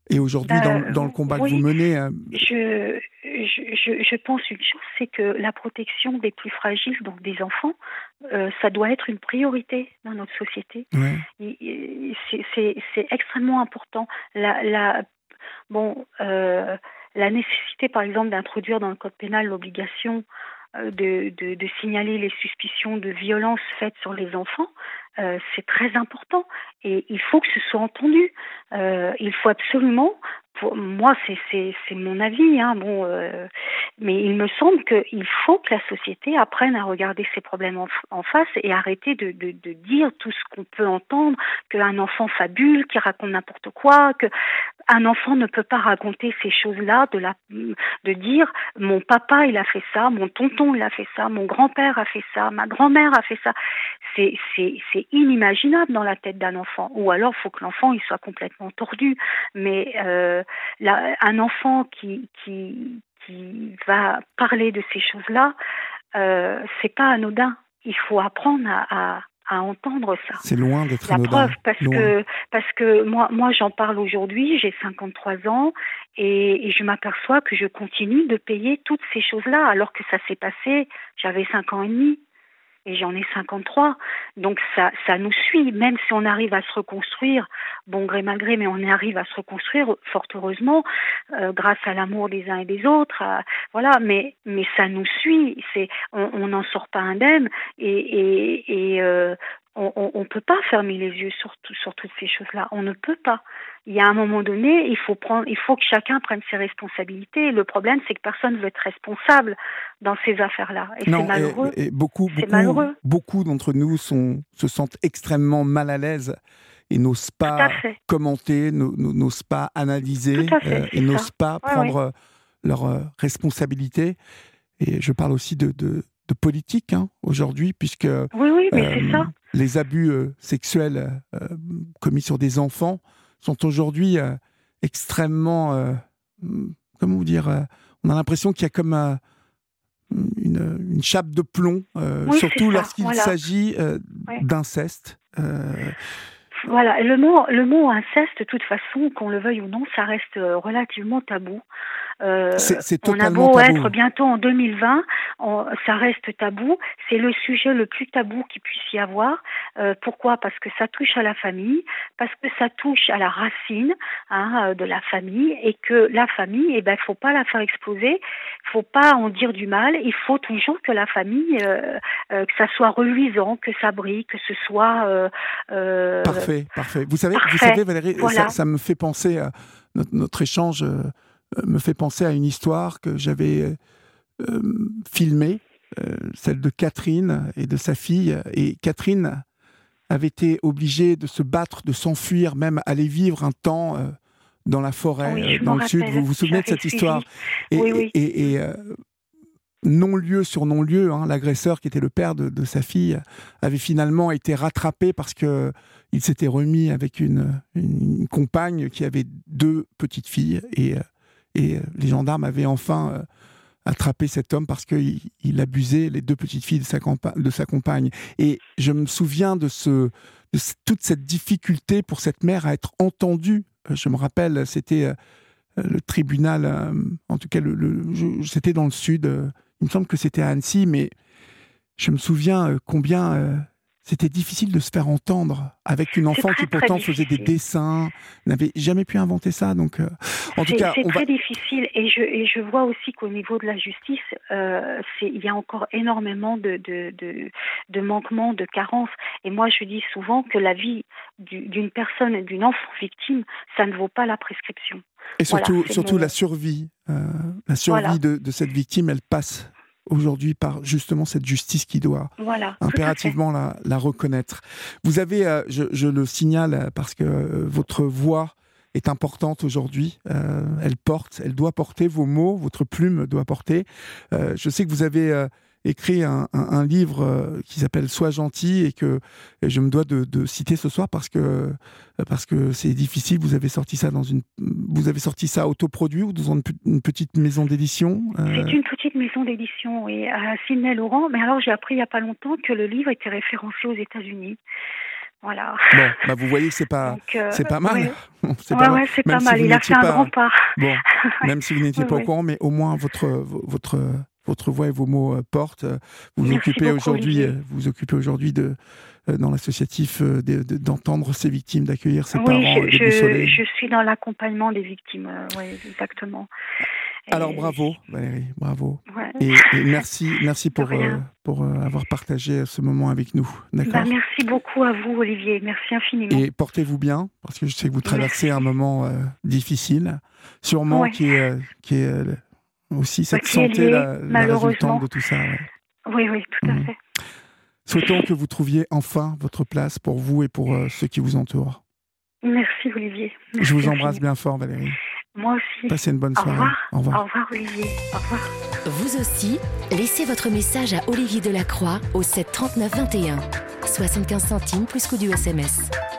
Et aujourd'hui, dans, Bah, dans le combat que vous oui, menez... Euh... je, je, je, je pense une chose, c'est que la protection des plus fragiles, donc des enfants, euh, ça doit être une priorité dans notre société. Ouais. Et- et C'est c'est- c'est extrêmement important. La, la, bon, euh, la nécessité, par exemple, d'introduire dans le code pénal l'obligation euh, de, de, de signaler les suspicions de violences faites sur les enfants, euh, c'est très important. Et il faut que ce soit entendu. Euh, il faut absolument, pour moi, c'est c'est c'est mon avis, hein, bon, euh, mais il me semble qu'il faut que la société apprenne à regarder ses problèmes en, en face et arrêter de, de, de dire tout ce qu'on peut entendre, qu'un enfant fabule, qu'il raconte n'importe quoi, que un enfant ne peut pas raconter ces choses-là, de la, de dire mon papa il a fait ça, mon tonton il a fait ça, mon grand-père a fait ça, ma grand-mère a fait ça. C'est c'est c'est inimaginable dans la tête d'un enfant. Ou alors faut que l'enfant il soit complètement tordu. Mais euh, là, un enfant qui qui qui va parler de ces choses-là, euh, c'est pas anodin. Il faut apprendre à, à à entendre ça. C'est loin d'être La anodin. preuve, parce Loin. que parce que moi moi j'en parle aujourd'hui, j'ai cinquante-trois ans et, et je m'aperçois que je continue de payer toutes ces choses-là alors que ça s'est passé, j'avais cinq ans et demi. Et j'en ai cinquante-trois. Donc ça, ça nous suit, même si on arrive à se reconstruire, bon gré mal gré, mais on arrive à se reconstruire, fort heureusement, euh, grâce à l'amour des uns et des autres. À, voilà, mais mais ça nous suit. C'est, on n'en sort pas indemne et et, et euh, on ne peut pas fermer les yeux sur, tout, sur toutes ces choses-là. On ne peut pas. Il y a un moment donné, il faut prendre, il faut que chacun prenne ses responsabilités. Le problème, c'est que personne ne veut être responsable dans ces affaires-là. Et non, c'est malheureux. Et, et beaucoup, c'est beaucoup, malheureux. beaucoup d'entre nous sont, se sentent extrêmement mal à l'aise et n'osent pas commenter, n'osent pas analyser euh, et n'osent pas ouais, prendre ouais. leurs euh, responsabilités. Et je parle aussi de, de, de politique hein, aujourd'hui, puisque oui, oui, mais euh, c'est ça. les abus euh, sexuels euh, commis sur des enfants sont aujourd'hui euh, extrêmement, euh, comment vous dire, euh, on a l'impression qu'il y a comme euh, une, une chape de plomb, euh, oui, surtout lorsqu'il voilà. s'agit euh, ouais. d'inceste. Euh... Voilà, le mot, le mot inceste, de toute façon, qu'on le veuille ou non, ça reste relativement tabou. Euh, c'est, c'est on a totalement beau tabou. être bientôt en deux mille vingt, on, ça reste tabou. C'est le sujet le plus tabou qu'il puisse y avoir. Euh, pourquoi ? Parce que ça touche à la famille, parce que ça touche à la racine hein, de la famille, et que la famille, eh ben, faut pas la faire exploser, faut pas en dire du mal. Il faut toujours que la famille, euh, euh, que ça soit reluisant, que ça brille, que ce soit euh, euh, parfait, parfait. Vous savez, parfait. vous savez, Valérie, voilà. ça, ça me fait penser à notre, notre échange. Euh, me fait penser à une histoire que j'avais euh, filmée, euh, celle de Catherine et de sa fille. Et Catherine avait été obligée de se battre, de s'enfuir, même aller vivre un temps euh, dans la forêt, oui, euh, dans le rappelle. sud. Vous vous souvenez de cette suivi. histoire ? Et, oui, oui. et, et, et euh, non-lieu sur non-lieu, hein, l'agresseur qui était le père de, de sa fille avait finalement été rattrapé parce que il s'était remis avec une, une compagne qui avait deux petites filles et Et les gendarmes avaient enfin euh, attrapé cet homme parce qu'il il abusait les deux petites filles de sa, campa- de sa compagne. Et je me souviens de, ce, de c- toute cette difficulté pour cette mère à être entendue. Euh, je me rappelle, c'était euh, le tribunal, euh, en tout cas, le, le, je, c'était dans le sud. Euh, il me semble que c'était à Annecy, mais je me souviens euh, combien... Euh, c'était difficile de se faire entendre avec une enfant très, qui pourtant faisait des dessins, n'avait jamais pu inventer ça. Donc, euh, en c'est, tout cas, c'est on très va... difficile. Et je, et je vois aussi qu'au niveau de la justice, euh, c'est, il y a encore énormément de, de, de, de manquements, de carences. Et moi, je dis souvent que la vie du, d'une personne, d'une enfant victime, ça ne vaut pas la prescription. Et surtout, voilà, surtout mon... la survie, euh, la survie voilà. de, de cette victime, elle passe aujourd'hui par justement cette justice qui doit voilà, impérativement la, la reconnaître. Vous avez, euh, je, je le signale parce que euh, votre voix est importante aujourd'hui, euh, elle porte, elle doit porter vos mots, votre plume doit porter. Euh, je sais que vous avez euh, écrit un, un, un livre euh, qui s'appelle Sois gentil et que et je me dois de, de citer ce soir parce que parce que c'est difficile. Vous avez sorti ça dans une, vous avez sorti ça autoproduit ou dans une, une petite maison d'édition. Euh... C'est une petite maison d'édition, oui, à Sydney Laurent. Mais alors j'ai appris il y a pas longtemps que le livre était référencé aux États-Unis. Voilà. Bon, bah vous voyez que c'est pas, Donc, euh, c'est pas mal. ouais. c'est Ouais, pas mal. ouais, c'est Même pas si mal. vous Il a fait n'étiez un pas- grand pas. Bon, même si vous n'étiez Ouais, pas au ouais. courant, mais au moins votre votre votre voix et vos mots euh, portent. Euh, Vous vous Merci occupez beaucoup, aujourd'hui, Olivier. euh, vous vous occupez aujourd'hui de euh, dans l'associatif euh, de- de- d'entendre ces victimes, d'accueillir ces Oui, parents, je, de je, déboussoler. je suis dans l'accompagnement des victimes. euh, oui, exactement. Alors Et- bravo Valérie, bravo. Ouais. Et, et merci, merci De pour rien. euh, pour euh, avoir partagé ce moment avec nous. D'accord. Bah, merci beaucoup à vous, Olivier. Merci infiniment. Et portez-vous bien, parce que je sais que vous traversez Merci. un moment euh, difficile, sûrement Ouais. qui est, euh, qui est euh, aussi cette Bah, qui est santé lié, la, la malheureusement. résultante de tout ça. Ouais. Oui, oui, tout à Mhm. fait. Souhaitons que vous trouviez enfin votre place pour vous et pour euh, ceux qui vous entourent. Merci, Olivier. Je Merci vous embrasse infiniment. bien fort, Valérie. Moi aussi. Passez une bonne Au soirée. revoir. Au revoir. Au revoir, Olivier. Au revoir. Vous aussi, laissez votre message à Olivier Delacroix au sept trente-neuf vingt et un. soixante-quinze centimes plus coût du S M S.